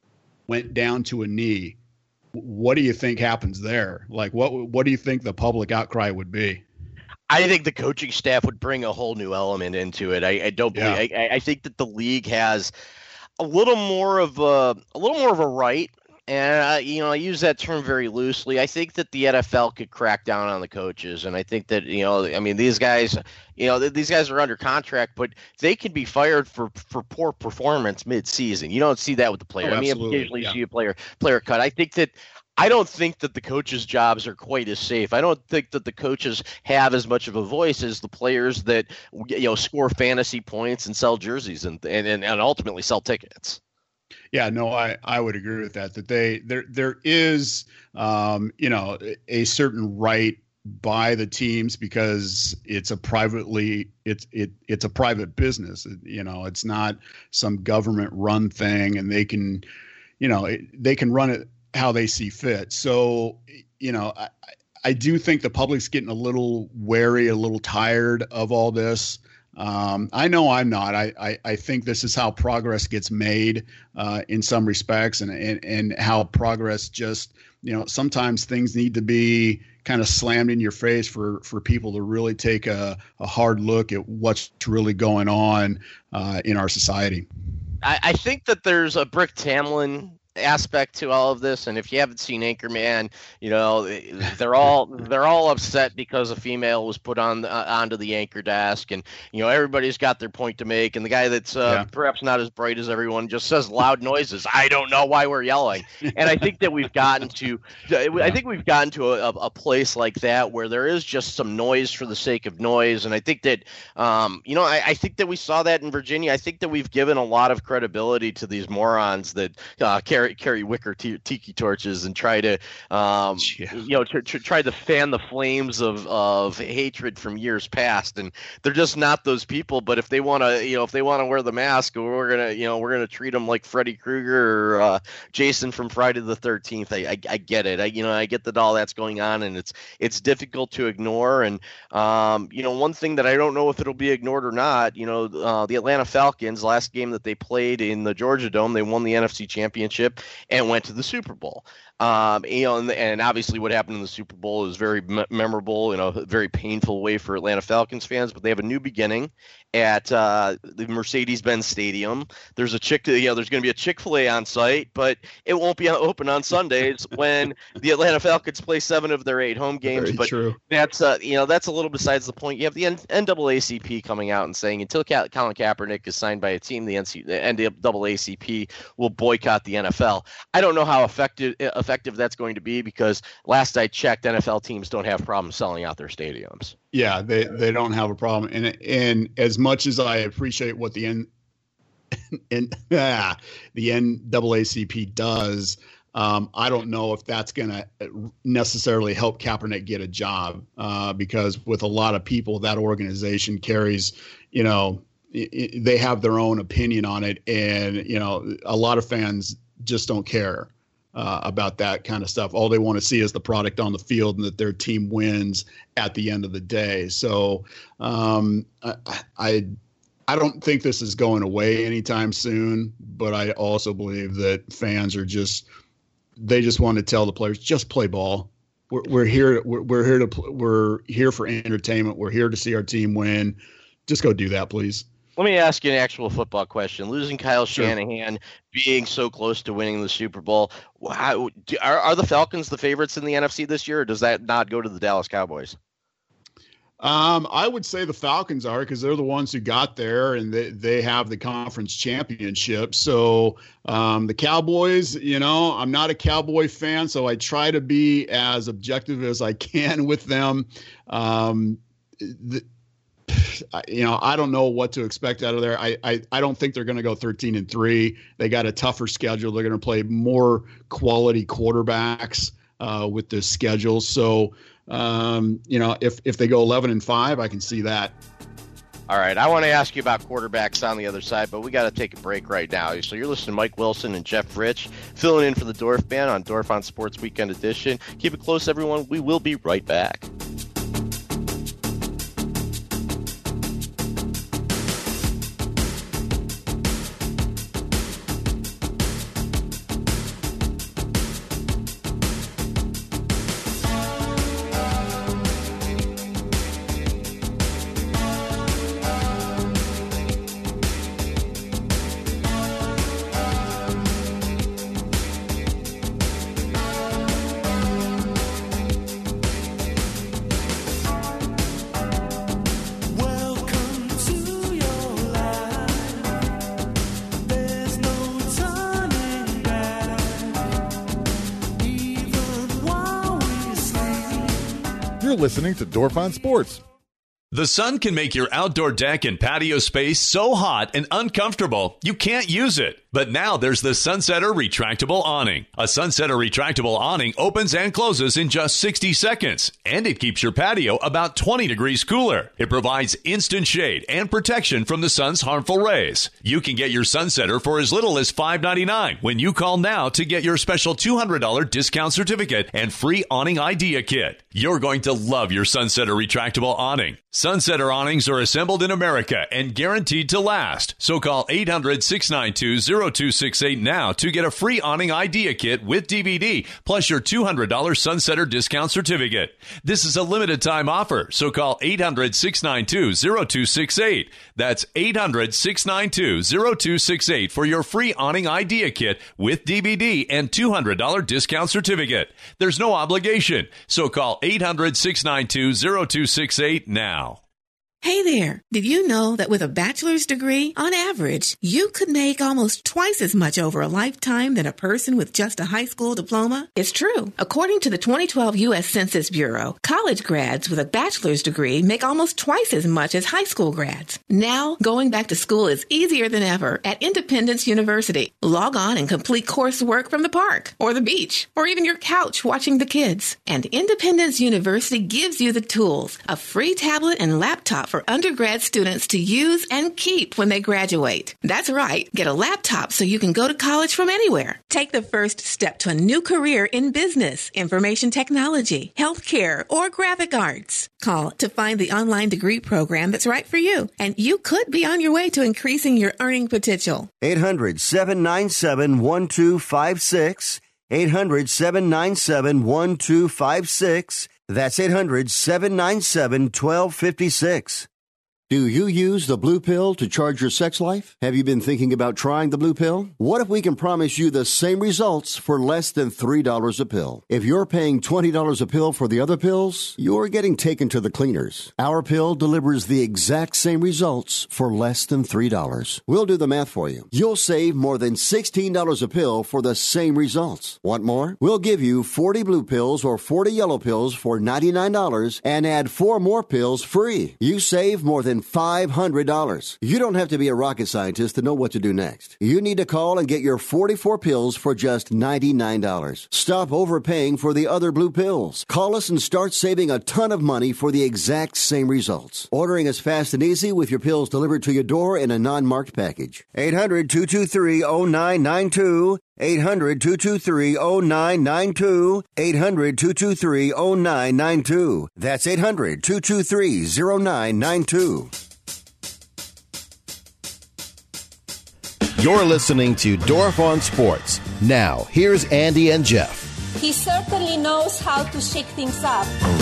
went down to a knee, what do you think happens there? Like, what what do you think the public outcry would be? I think the coaching staff would bring a whole new element into it. I, I don't believe. Yeah. I, I think that the league has a little more of a a little more of a right, and uh, you know, I use that term very loosely. I think that the N F L could crack down on the coaches, and I think that, you know, I mean, these guys, you know, these guys are under contract, but they can be fired for, for poor performance mid-season. You don't see that with the player. Oh, I mean, occasionally yeah. you see a player player cut. I think that. I don't think that the coaches' jobs are quite as safe. I don't think that the coaches have as much of a voice as the players that, you know, score fantasy points and sell jerseys and and, and ultimately sell tickets. Yeah, no, I, I would agree with that, that they there there is, um, you know, a certain right by the teams because it's a privately it's it it's a private business. You know, it's not some government run thing, and they can, you know, it, they can run it how they see fit. So, you know, I, I do think the public's getting a little wary, a little tired of all this. Um, I know I'm not. I, I, I think this is how progress gets made uh, in some respects, and, and, and how progress just, you know, sometimes things need to be kind of slammed in your face for, for people to really take a, a hard look at what's really going on uh, in our society. I, I think that there's a Brick Tamland aspect to all of this, and if you haven't seen Anchorman, you know, they're all they're all upset because a female was put on uh, onto the anchor desk, and, you know, everybody's got their point to make, and the guy that's uh, yeah. perhaps not as bright as everyone just says loud noises. I don't know why we're yelling. And I think that we've gotten to I think we've gotten to a, a place like that where there is just some noise for the sake of noise. And I think that um, you know, I, I think that we saw that in Virginia. I think that we've given a lot of credibility to these morons that uh, carry carry wicker t- tiki torches and try to, um, yeah. you know, tr- tr- try to fan the flames of, of hatred from years past. And they're just not those people. But if they want to, you know, if they want to wear the mask, we're gonna, you know, we're gonna treat them like Freddy Krueger or uh, Jason from Friday the thirteenth. I, I, I get it. I, you know, I get that all that's going on, and it's it's difficult to ignore. And um, you know, one thing that I don't know if it'll be ignored or not, you know, uh, the Atlanta Falcons, last game that they played in the Georgia Dome, they won the N F C Championship and went to the Super Bowl. Um, you know, and, and obviously what happened in the Super Bowl is very me- memorable in a very painful way for Atlanta Falcons fans. But they have a new beginning at uh, the Mercedes-Benz Stadium. There's a chick, you know, there's going to be a Chick-fil-A on site, but it won't be open on Sundays when the Atlanta Falcons play seven of their eight home games. Very but true. that's uh, you know, that's a little besides the point. You have the N double A C P coming out and saying until Colin Kaepernick is signed by a team, the N double A C P will boycott the N F L. I don't know how effective effective that's going to be because last I checked, N F L teams don't have problems selling out their stadiums. Yeah, they, they don't have a problem. And and as much as I appreciate what the N and ah, the N double A C P does, um, I don't know if that's going to necessarily help Kaepernick get a job uh, because with a lot of people, that organization carries, you know, it, it, they have their own opinion on it. And, you know, a lot of fans just don't care uh, about that kind of stuff. All they want to see is the product on the field and that their team wins at the end of the day. So um, I, I I don't think this is going away anytime soon, but I also believe that fans are just, they just want to tell the players, just play ball. We're, we're here. We're, we're here to, we're here for entertainment. We're here to see our team win. Just go do that, please. Let me ask you an actual football question. Losing Kyle Sure. Shanahan, being so close to winning the Super Bowl, how, do, are, are the Falcons the favorites in the N F C this year, or does that not go to the Dallas Cowboys? Um, I would say the Falcons are because they're the ones who got there and they, they have the conference championship. So um, the Cowboys, you know, I'm not a Cowboy fan, so I try to be as objective as I can with them. Um, the, you know, I don't know what to expect out of there. I, I, I don't think they're going to go thirteen and three. They got a tougher schedule. They're going to play more quality quarterbacks uh, with this schedule. So, um, you know, if, if they go eleven and five, I can see that. All right, I want to ask you about quarterbacks on the other side, but we got to take a break right now. So you're listening to Mike Wilson and Jeff Rich, filling in for the Dorf Band on Dorf on Sports Weekend Edition. Keep it close, everyone. We will be right back. You're listening to Dorf on Sports. The sun can make your outdoor deck and patio space so hot and uncomfortable you can't use it. But now there's the Sunsetter Retractable Awning. A Sunsetter Retractable Awning opens and closes in just sixty seconds, and it keeps your patio about twenty degrees cooler. It provides instant shade and protection from the sun's harmful rays. You can get your Sunsetter for as little as five ninety-nine when you call now to get your special two hundred dollars discount certificate and free awning idea kit. You're going to love your Sunsetter Retractable Awning. Sunsetter awnings are assembled in America and guaranteed to last. So call eight hundred, six nine two, zero two six eight now to get a free awning idea kit with D V D plus your two hundred dollars Sunsetter discount certificate. This is a limited time offer, so call eight hundred, six nine two, zero two six eight. That's eight hundred, six nine two, zero two six eight for your free awning idea kit with D V D and two hundred dollars discount certificate. There's no obligation, so call eight hundred, six nine two, zero two six eight now. Hey there! Did you know that with a bachelor's degree, on average, you could make almost twice as much over a lifetime than a person with just a high school diploma? It's true. According to the twenty twelve U S Census Bureau, college grads with a bachelor's degree make almost twice as much as high school grads. Now, going back to school is easier than ever at Independence University. Log on and complete coursework from the park, or the beach, or even your couch watching the kids. And Independence University gives you the tools, a free tablet and laptop for undergrad students to use and keep when they graduate. That's right. Get a laptop so you can go to college from anywhere. Take the first step to a new career in business, information technology, healthcare, or graphic arts. Call to find the online degree program that's right for you, and you could be on your way to increasing your earning potential. eight hundred, seven nine seven, one two five six. eight hundred, seven nine seven, one two five six. That's eight hundred, seven nine seven, one two five six. Do you use the Blue Pill to charge your sex life? Have you been thinking about trying the Blue Pill? What if we can promise you the same results for less than three dollars a pill? If you're paying twenty dollars a pill for the other pills, you're getting taken to the cleaners. Our pill delivers the exact same results for less than three dollars. We'll do the math for you. You'll save more than sixteen dollars a pill for the same results. Want more? We'll give you forty blue pills or forty yellow pills for ninety-nine dollars and add four more pills free. You save more than five hundred dollars. You don't have to be a rocket scientist to know what to do next. You need to call and get your forty-four pills for just ninety-nine dollars. Stop overpaying for the other blue pills. Call us and start saving a ton of money for the exact same results. Ordering is fast and easy with your pills delivered to your door in a non-marked package. eight hundred, two two three, zero nine nine two. eight hundred, two two three, zero nine nine two. eight hundred, two two three, zero nine nine two. That's eight hundred, two two three, zero nine nine two. You're listening to Dorf on Sports. Now, here's Andy and Jeff. He certainly knows how to shake things up.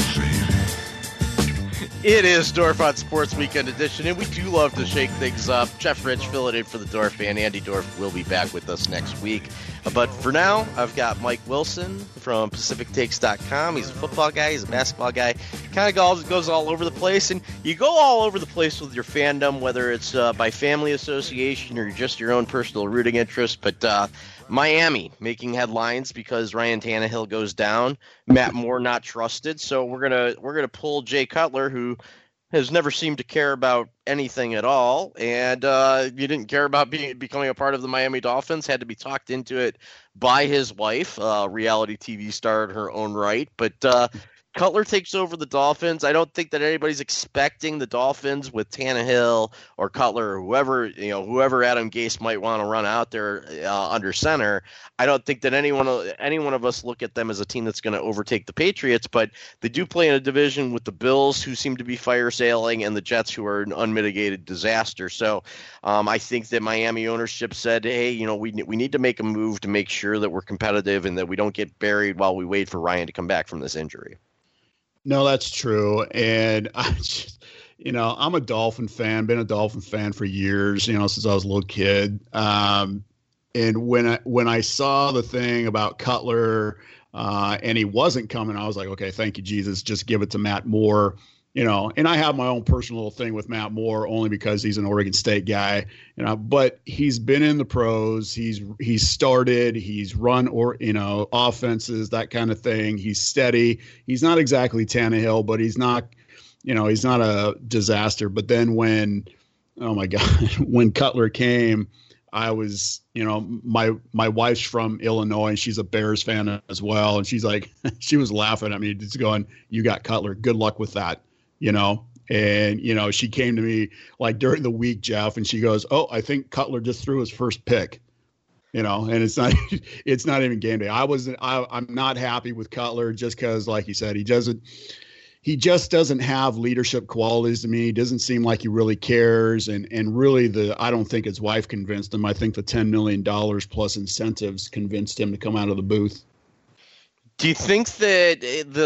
It is Dorf on Sports Weekend Edition, and we do love to shake things up. Jeff Rich filling in for the Dorf Band. Andy Dorf will be back with us next week. But for now, I've got Mike Wilson from Pacific Takes dot com. He's a football guy. He's a basketball guy. Kind of goes, goes all over the place. And you go all over the place with your fandom, whether it's uh, by family association or just your own personal rooting interest. But uh, Miami making headlines because Ryan Tannehill goes down. Matt Moore not trusted. So we're gonna we're gonna pull Jay Cutler, who has never seemed to care about anything at all, and uh, you didn't care about being becoming a part of the Miami Dolphins. Had to be talked into it by his wife, uh, reality T V star in her own right. But uh, Cutler takes over the Dolphins. I don't think that anybody's expecting the Dolphins with Tannehill or Cutler or whoever, you know, whoever Adam Gase might want to run out there uh, under center. I don't think that anyone, any one of us look at them as a team that's going to overtake the Patriots, but they do play in a division with the Bills, who seem to be fire sailing, and the Jets, who are an unmitigated disaster. So um, I think that Miami ownership said, hey, you know, we we need to make a move to make sure that we're competitive and that we don't get buried while we wait for Ryan to come back from this injury. No, that's true. And I just, you know, I'm a Dolphin fan, been a Dolphin fan for years, you know, since I was a little kid. Um, and when I, when I saw the thing about Cutler uh, and he wasn't coming, I was like, okay, thank you, Jesus. Just give it to Matt Moore, you know, and I have my own personal thing with Matt Moore only because he's an Oregon State guy, you know, but he's been in the pros. He's, he's started, he's run or, you know, offenses, that kind of thing. He's steady. He's not exactly Tannehill, but he's not, you know, he's not a disaster. But then when, oh my God, when Cutler came, I was, you know, my, my wife's from Illinois and she's a Bears fan as well. And she's like, she was laughing at me, just going, you got Cutler. Good luck with that. You know, and, you know, she came to me like during the week, Jeff, and she goes, oh, I think Cutler just threw his first pick, you know, and it's not, it's not even game day. I wasn't, I, I'm not happy with Cutler just because, like you said, he doesn't, he just doesn't have leadership qualities to me. He doesn't seem like he really cares. And, and really the, I don't think his wife convinced him. I think the ten million dollars plus incentives convinced him to come out of the booth. Do you think that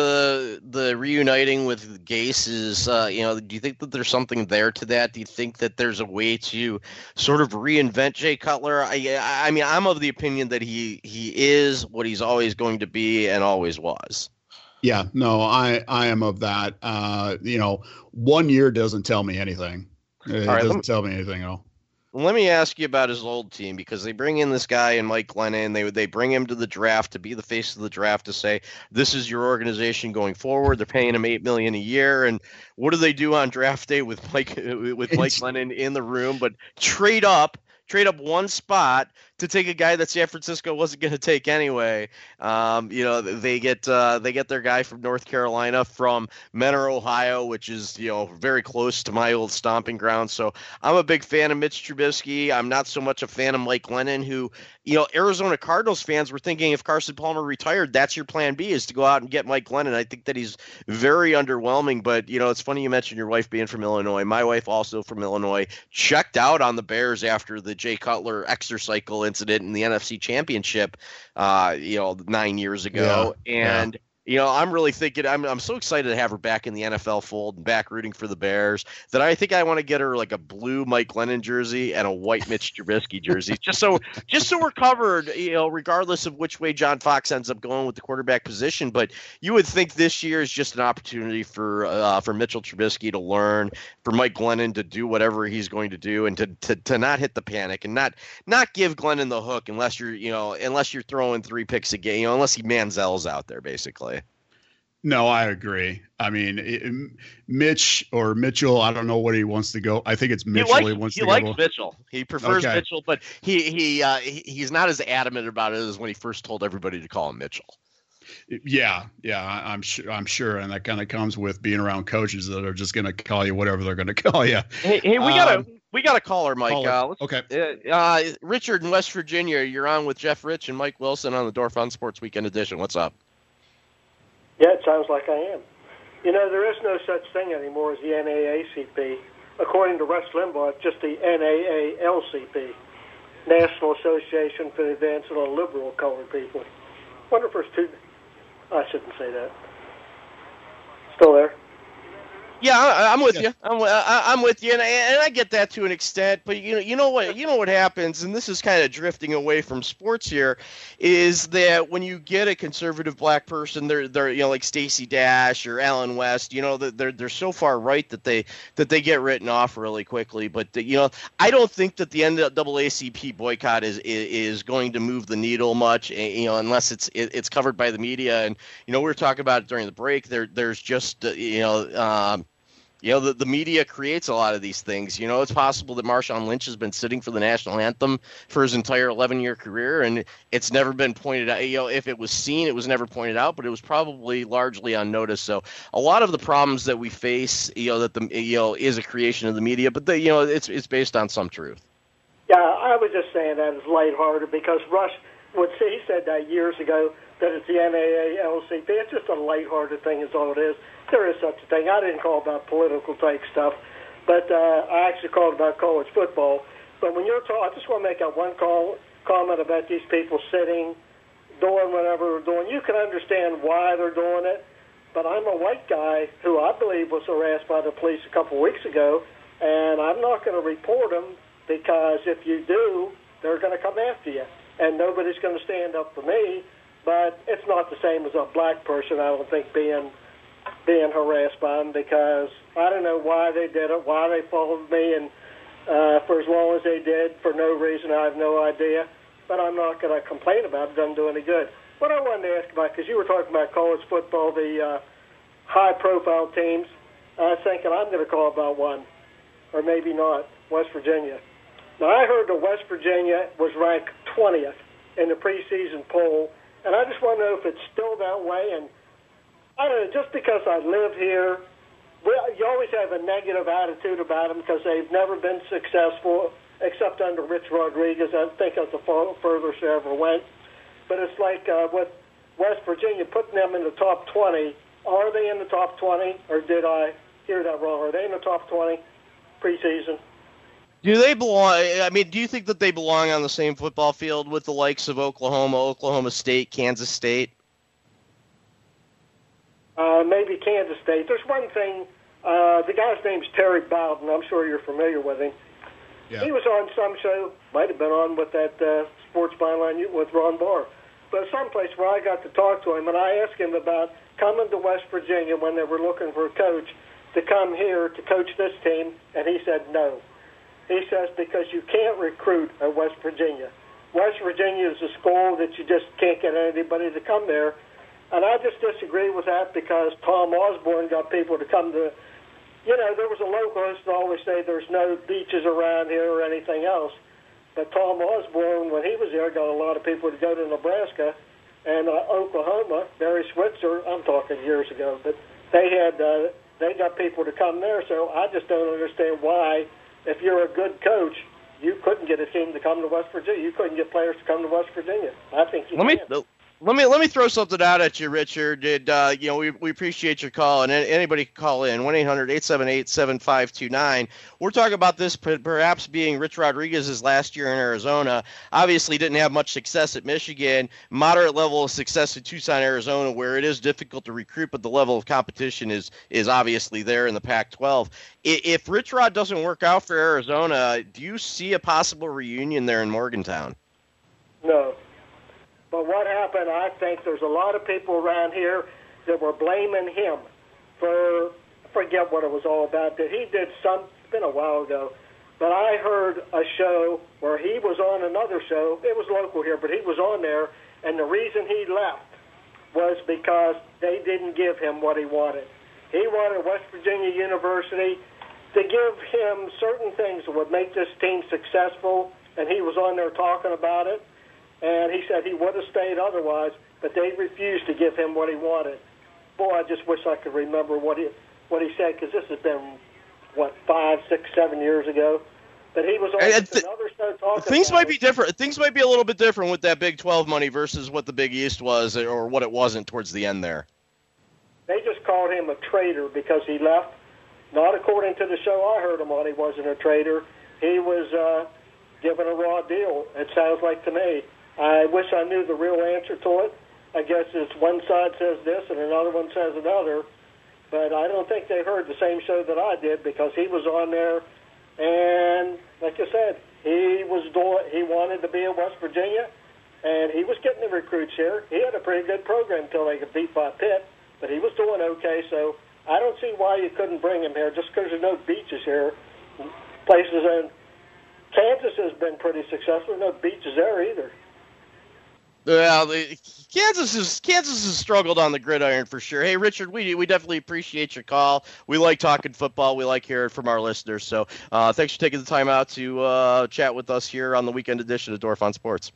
the the reuniting with Gase is, uh, you know, do you think that there's something there to that? Do you think that there's a way to sort of reinvent Jay Cutler? I, I mean, I'm of the opinion that he he is what he's always going to be and always was. Yeah, no, I, I am of that. Uh, you know, one year doesn't tell me anything. It All right, doesn't me, tell me anything at all. Let me ask you about his old team, because they bring in this guy and Mike Glennon. They they bring him to the draft to be the face of the draft, to say this is your organization going forward. They're paying him eight million dollars a year, and what do they do on draft day with Mike with Mike Glennon in the room? But trade up. Trade up one spot to take a guy that San Francisco wasn't going to take anyway. Um, you know, they get uh, they get their guy from North Carolina, from Mentor, Ohio, which is, you know, very close to my old stomping ground. So I'm a big fan of Mitch Trubisky. I'm not so much a fan of Mike Glennon, who, you know, Arizona Cardinals fans were thinking if Carson Palmer retired, that's your plan B, is to go out and get Mike Glennon. I think that he's very underwhelming. But, you know, it's funny you mentioned your wife being from Illinois. My wife, also from Illinois, checked out on the Bears after the Jay Cutler extra cycle incident in the N F C Championship, uh, you know, nine years ago. Yeah. And, yeah. You know, I'm really thinking I'm I'm so excited to have her back in the N F L fold and back rooting for the Bears that I think I want to get her like a blue Mike Glennon jersey and a white Mitch Trubisky jersey, just so just so we're covered, you know, regardless of which way John Fox ends up going with the quarterback position. But you would think this year is just an opportunity for uh, for Mitchell Trubisky to learn, for Mike Glennon to do whatever he's going to do, and to to, to not hit the panic and not not give Glennon the hook unless you're you know unless you're throwing three picks a game, you know, unless he Manziel's out there basically. No, I agree. I mean, it, Mitch or Mitchell, I don't know what he wants to go. I think it's Mitchell. He likes, he wants he to likes go. Mitchell. He prefers Okay. Mitchell, but he he, uh, he he's not as adamant about it as when he first told everybody to call him Mitchell. Yeah, yeah, I- I'm sure. I'm sure, and that kind of comes with being around coaches that are just going to call you whatever they're going to call you. Hey, hey we got a Um, we got a caller, Mike. caller. Uh, let's- Okay. Uh, uh, Richard in West Virginia, you're on with Jeff Rich and Mike Wilson on the Dorf on Sports Weekend Edition. What's up? Yeah, it sounds like I am. You know, there is no such thing anymore as the N double A C P. According to Rush Limbaugh, it's just the N double A L C P, National Association for the Advancement of Liberal Colored People. Wonder if there's two. I shouldn't say that. Still there? Yeah, I, I'm with you. I'm, I, I'm with you, and I, and I get that to an extent. But you know, you know what, you know what happens, and this is kind of drifting away from sports here, is that when you get a conservative black person, they're they're you know like Stacey Dash or Alan West, you know, they're they're so far right that they that they get written off really quickly. But the, you know, I don't think that the N double A C P boycott is is going to move the needle much, you know, unless it's it, it's covered by the media. And you know, we were talking about it during the break. There there's just uh, you know. Um, You know, the, the media creates a lot of these things. You know, it's possible that Marshawn Lynch has been sitting for the national anthem for his entire eleven-year career, and it's never been pointed out. You know, if it was seen, it was never pointed out, but it was probably largely unnoticed. So a lot of the problems that we face, you know, that the you know is a creation of the media, but the, you know, it's it's based on some truth. Yeah, I was just saying that as lighthearted because Rush would say, he said that years ago that it's the N double A L C P. It's just a lighthearted thing is all it is. There is such a thing. I didn't call about political type stuff, but uh, I actually called about college football. But when you're talking, I just want to make that one call, comment about these people sitting, doing whatever they're doing. You can understand why they're doing it, but I'm a white guy who I believe was harassed by the police a couple of weeks ago, and I'm not going to report them because if you do, they're going to come after you, and nobody's going to stand up for me. But it's not the same as a black person, I don't think, being being harassed by them because I don't know why they did it, why they followed me, and uh, for as long as they did, for no reason, I have no idea. But I'm not going to complain about it. It doesn't do any good. What I wanted to ask about, because you were talking about college football, the uh, high-profile teams, I was thinking I'm going to call about one, or maybe not, West Virginia. Now, I heard that West Virginia was ranked twentieth in the preseason poll, and I just want to know if it's still that way. And I don't know, just because I live here, we, you always have a negative attitude about them because they've never been successful, except under Rich Rodriguez. I think that's the far, furthest they ever went. But it's like uh, with West Virginia, putting them in the top twenty. Are they in the top twenty, or did I hear that wrong? Are they in the top twenty preseason? Do they belong? I mean, do you think that they belong on the same football field with the likes of Oklahoma, Oklahoma State, Kansas State? Uh, maybe Kansas State. There's one thing. Uh, the guy's name's Terry Bowden. I'm sure you're familiar with him. Yeah. He was on some show, might have been on with that uh, Sports Byline with Ron Barr, but someplace where I got to talk to him, and I asked him about coming to West Virginia when they were looking for a coach to come here to coach this team, and he said no. He says because you can't recruit at West Virginia. West Virginia is a school that you just can't get anybody to come there. And I just disagree with that because Tom Osborne got people to come to, you know, there was a localist that always say there's no beaches around here or anything else. But Tom Osborne, when he was there, got a lot of people to go to Nebraska and uh, Oklahoma. Barry Switzer, I'm talking years ago, but they had uh, they got people to come there. So I just don't understand why, if you're a good coach, you couldn't get a team to come to West Virginia. You couldn't get players to come to West Virginia. I think you let can. me Let me let me throw something out at you, Richard. Did uh, you know we we appreciate your call, and anybody can call in one eight hundred eight seven eight seven five two nine. We're talking about this perhaps being Rich Rodriguez's last year in Arizona. Obviously, didn't have much success at Michigan. Moderate level of success in Tucson, Arizona, where it is difficult to recruit, but the level of competition is is obviously there in the Pac twelve. If Rich Rod doesn't work out for Arizona, do you see a possible reunion there in Morgantown? No. But what happened, I think there's a lot of people around here that were blaming him for, I forget what it was all about, that he did some, it's been a while ago, but I heard a show where he was on another show, it was local here, but he was on there, and the reason he left was because they didn't give him what he wanted. He wanted West Virginia University to give him certain things that would make this team successful, and he was on there talking about it. And he said he would have stayed otherwise, but they refused to give him what he wanted. Boy, I just wish I could remember what he what he said, because this has been, what, five, six, seven years ago. But he was on th- another show talking Things about might it. be different. Things might be a little bit different with that Big twelve money versus what the Big East was or what it wasn't towards the end there. They just called him a traitor because he left. Not according to the show I heard him on, he wasn't a traitor. He was uh, given a raw deal, it sounds like to me. I wish I knew the real answer to it. I guess it's one side says this and another one says another. But I don't think they heard the same show that I did, because he was on there, and like I said, he was doing, he wanted to be in West Virginia, and he was getting the recruits here. He had a pretty good program until they got beat by Pitt, but he was doing okay. So I don't see why you couldn't bring him here just because there's no beaches here. Places in Kansas has been pretty successful. No beaches there either. Well, the, Kansas is Kansas has struggled on the gridiron for sure. Hey, Richard, we we definitely appreciate your call. We like talking football. We like hearing from our listeners. So uh, thanks for taking the time out to uh, chat with us here on the weekend edition of Dorf on Sports.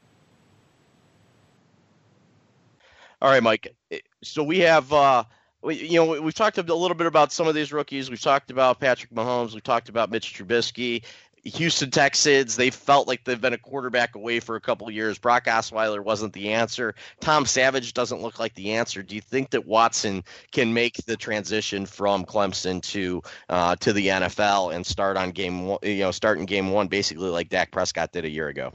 All right, Mike. So we have, uh, we, you know, we've talked a little bit about some of these rookies. We've talked about Patrick Mahomes. We've talked about Mitch Trubisky. Houston Texans, they felt like they've been a quarterback away for a couple of years. Brock Osweiler wasn't the answer. Tom Savage doesn't look like the answer. Do you think that Watson can make the transition from Clemson to uh, to the N F L and start on game one, you know, start in game one, basically like Dak Prescott did a year ago?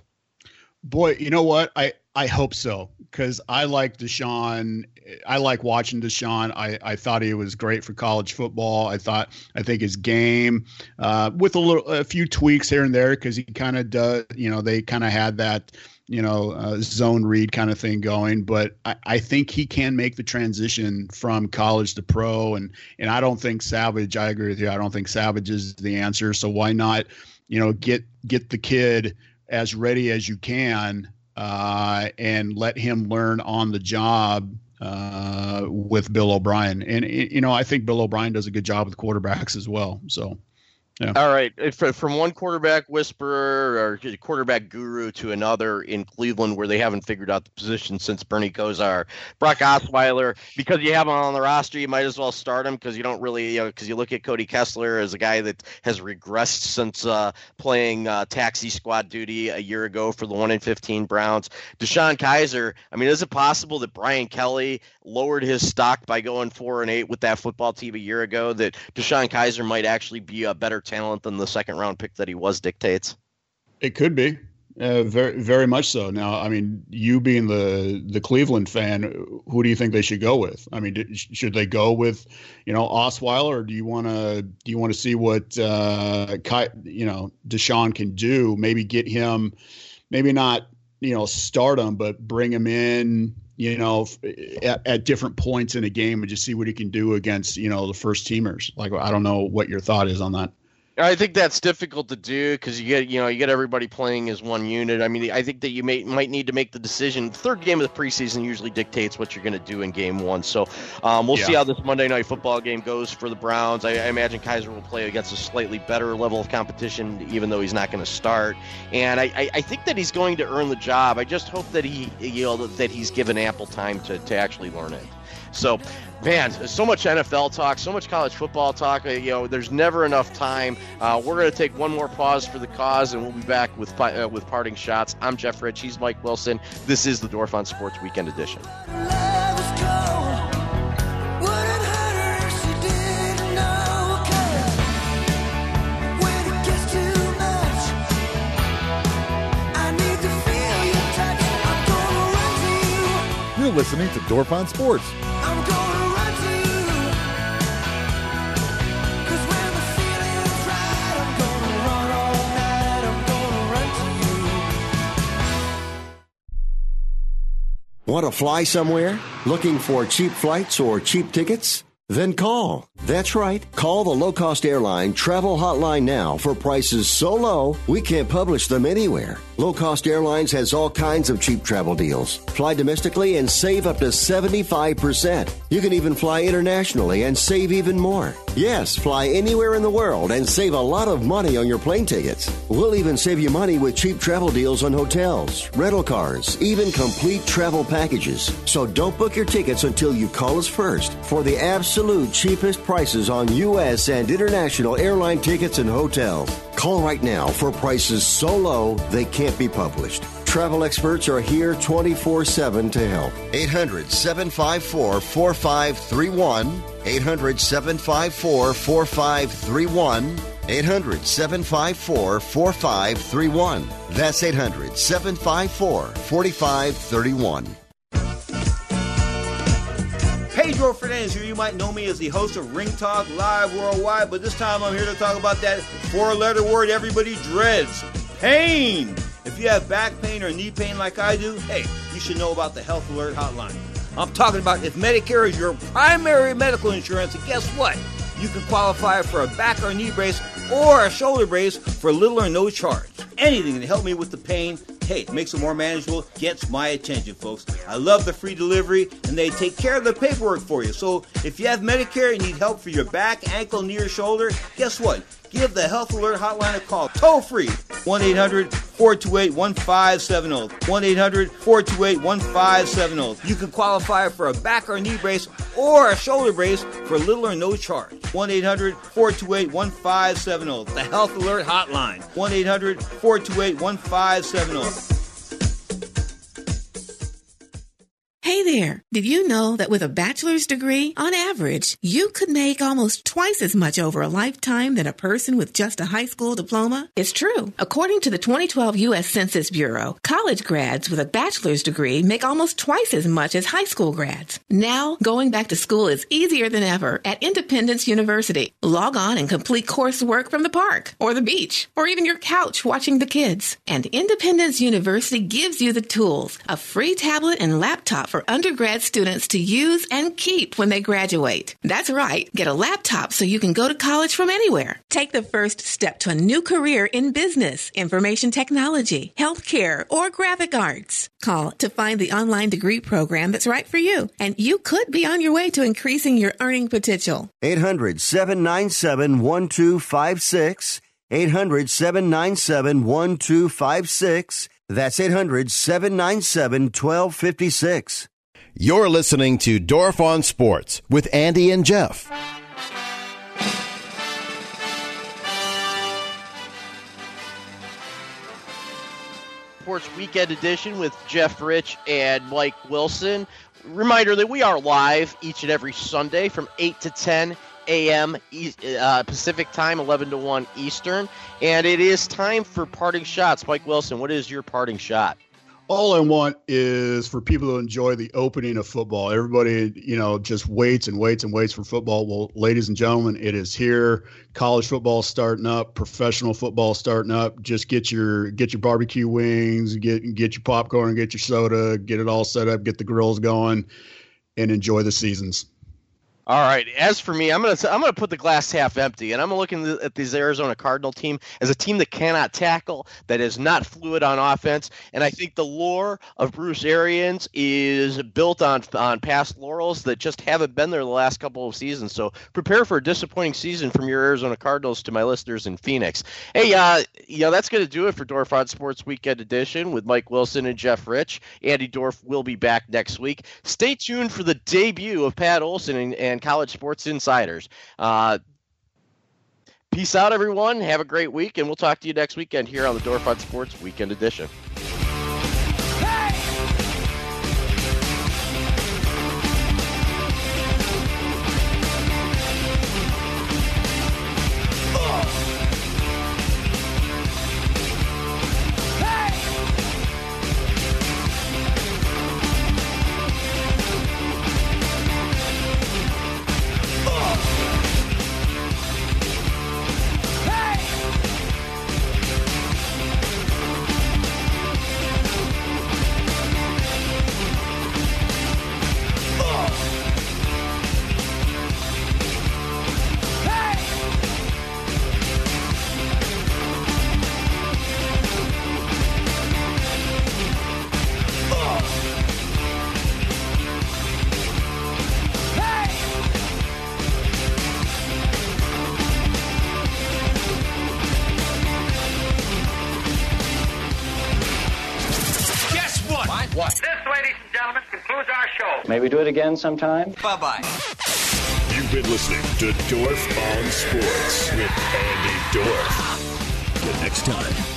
Boy, you know what? I, I hope so, because I like Deshaun. I like watching Deshaun. I, I thought he was great for college football. I thought I think his game, uh, with a little a few tweaks here and there, because he kind of does. You know, they kind of had that, you know, uh, zone read kind of thing going. But I, I think he can make the transition from college to pro. And and I don't think Savage. I agree with you. I don't think Savage is the answer. So why not, you know, get get the kid as ready as you can, uh, and let him learn on the job uh, with Bill O'Brien. And, you know, I think Bill O'Brien does a good job with quarterbacks as well. So, yeah. All right. If, from one quarterback whisperer or quarterback guru to another in Cleveland, where they haven't figured out the position since Bernie Kosar, Brock Osweiler, because you have him on the roster, you might as well start him, because you don't really, you know, because you look at Cody Kessler as a guy that has regressed since uh, playing uh, taxi squad duty a year ago for the one in fifteen Browns. Deshaun Kaiser, I mean, is it possible that Brian Kelly lowered his stock by going four and eight with that football team a year ago, that Deshaun Kaiser might actually be a better talent than the second round pick that he was dictates? It could be, uh, very, very much so. Now, I mean, you being the the Cleveland fan, who do you think they should go with? I mean, should they go with, you know, Osweiler, or do you want to do you want to see what uh, Kai, you know, Deshaun can do? Maybe get him, maybe not, you know, start him, but bring him in, you know, at, at different points in a game and just see what he can do against, you know, the first teamers. Like, I don't know what your thought is on that. I think that's difficult to do, because you get, you know, you get everybody playing as one unit. I mean, I think that you may might need to make the decision. The third game of the preseason usually dictates what you're going to do in game one. So um, we'll yeah. see how this Monday Night Football game goes for the Browns. I, I imagine Kaiser will play against a slightly better level of competition, even though he's not going to start. And I, I, I think that he's going to earn the job. I just hope that he, you know, that he's given ample time to, to actually learn it. So, man, so much N F L talk, so much college football talk. You know, there's never enough time. Uh, we're going to take one more pause for the cause, and we'll be back with uh, with parting shots. I'm Jeff Rich. He's Mike Wilson. This is the Dorf on Sports Weekend Edition. You're listening to Dorf on Sports. Want to fly somewhere? Looking for cheap flights or cheap tickets? Then call. That's right. Call the low-cost airline travel hotline now for prices so low we can't publish them anywhere. Low Cost Airlines has all kinds of cheap travel deals. Fly domestically and save up to seventy-five percent. You can even fly internationally and save even more. Yes, fly anywhere in the world and save a lot of money on your plane tickets. We'll even save you money with cheap travel deals on hotels, rental cars, even complete travel packages. So don't book your tickets until you call us first for the absolute cheapest prices on U S and international airline tickets and hotels. Call right now for prices so low they can't be published. Travel experts are here twenty-four seven to help. eight hundred, seven five four, four five three one. eight hundred, seven five four, four five three one. eight hundred, seven five four, four five three one. That's eight hundred, seven five four, four five three one. Pedro Fernandez here. You might know me as the host of Ring Talk Live Worldwide, but this time I'm here to talk about that four-letter word everybody dreads, pain. If you have back pain or knee pain like I do, hey, you should know about the Health Alert Hotline. I'm talking about if Medicare is your primary medical insurance, and guess what? You can qualify for a back or knee brace or a shoulder brace for little or no charge. Anything to help me with the pain, hey, makes it more manageable, gets my attention, folks. I love the free delivery, and they take care of the paperwork for you. So if you have Medicare and need help for your back, ankle, knee, or shoulder, guess what? Give the Health Alert Hotline a call, toll free, one eight hundred, four two eight, one five seven zero, one eight hundred, four two eight, one five seven zero. You can qualify for a back or knee brace or a shoulder brace for little or no charge. one eight hundred, four two eight, one five seven zero, the Health Alert Hotline, one eight hundred, four two eight, one five seven zero. Hey there! Did you know that with a bachelor's degree, on average, you could make almost twice as much over a lifetime than a person with just a high school diploma? It's true. According to the twenty twelve U S Census Bureau, college grads with a bachelor's degree make almost twice as much as high school grads. Now, going back to school is easier than ever at Independence University. Log on and complete coursework from the park, or the beach, or even your couch watching the kids. And Independence University gives you the tools, a free tablet and laptop for undergrad students to use and keep when they graduate. That's right. Get a laptop so you can go to college from anywhere. Take the first step to a new career in business, information technology, healthcare, or graphic arts. Call to find the online degree program that's right for you, and you could be on your way to increasing your earning potential. eight hundred, seven nine seven, one two five six. eight hundred, seven nine seven, one two five six. That's eight hundred, seven nine seven, one two five six. You're listening to Dorf on Sports with Andy and Jeff. Sports Weekend Edition with Jeff Rich and Mike Wilson. Reminder that we are live each and every Sunday from eight to ten a.m. Uh, Pacific time, eleven to one Eastern. And it is time for parting shots. Mike Wilson, what is your parting shot? All I want is for people to enjoy the opening of football. Everybody, you know, just waits and waits and waits for football. Well, ladies and gentlemen, it is here. College football starting up, professional football starting up. Just get your get your barbecue wings, get get your popcorn, get your soda, get it all set up, get the grills going, and enjoy the seasons. All right. As for me, I'm gonna I'm gonna put the glass half empty, and I'm looking at this Arizona Cardinal team as a team that cannot tackle, that is not fluid on offense, and I think the lore of Bruce Arians is built on on past laurels that just haven't been there the last couple of seasons. So prepare for a disappointing season from your Arizona Cardinals. To my listeners in Phoenix. Hey, uh, you know that's gonna do it for Dorf on Sports Weekend Edition with Mike Wilson and Jeff Rich. Andy Dorf will be back next week. Stay tuned for the debut of Pat Olson and, and College Sports Insiders. Uh, peace out, everyone. Have a great week, and we'll talk to you next weekend here on the Dorf on Sports Weekend Edition. Maybe do it again sometime. Bye-bye. You've been listening to Dorf on Sports with Andy Dorf. The next time.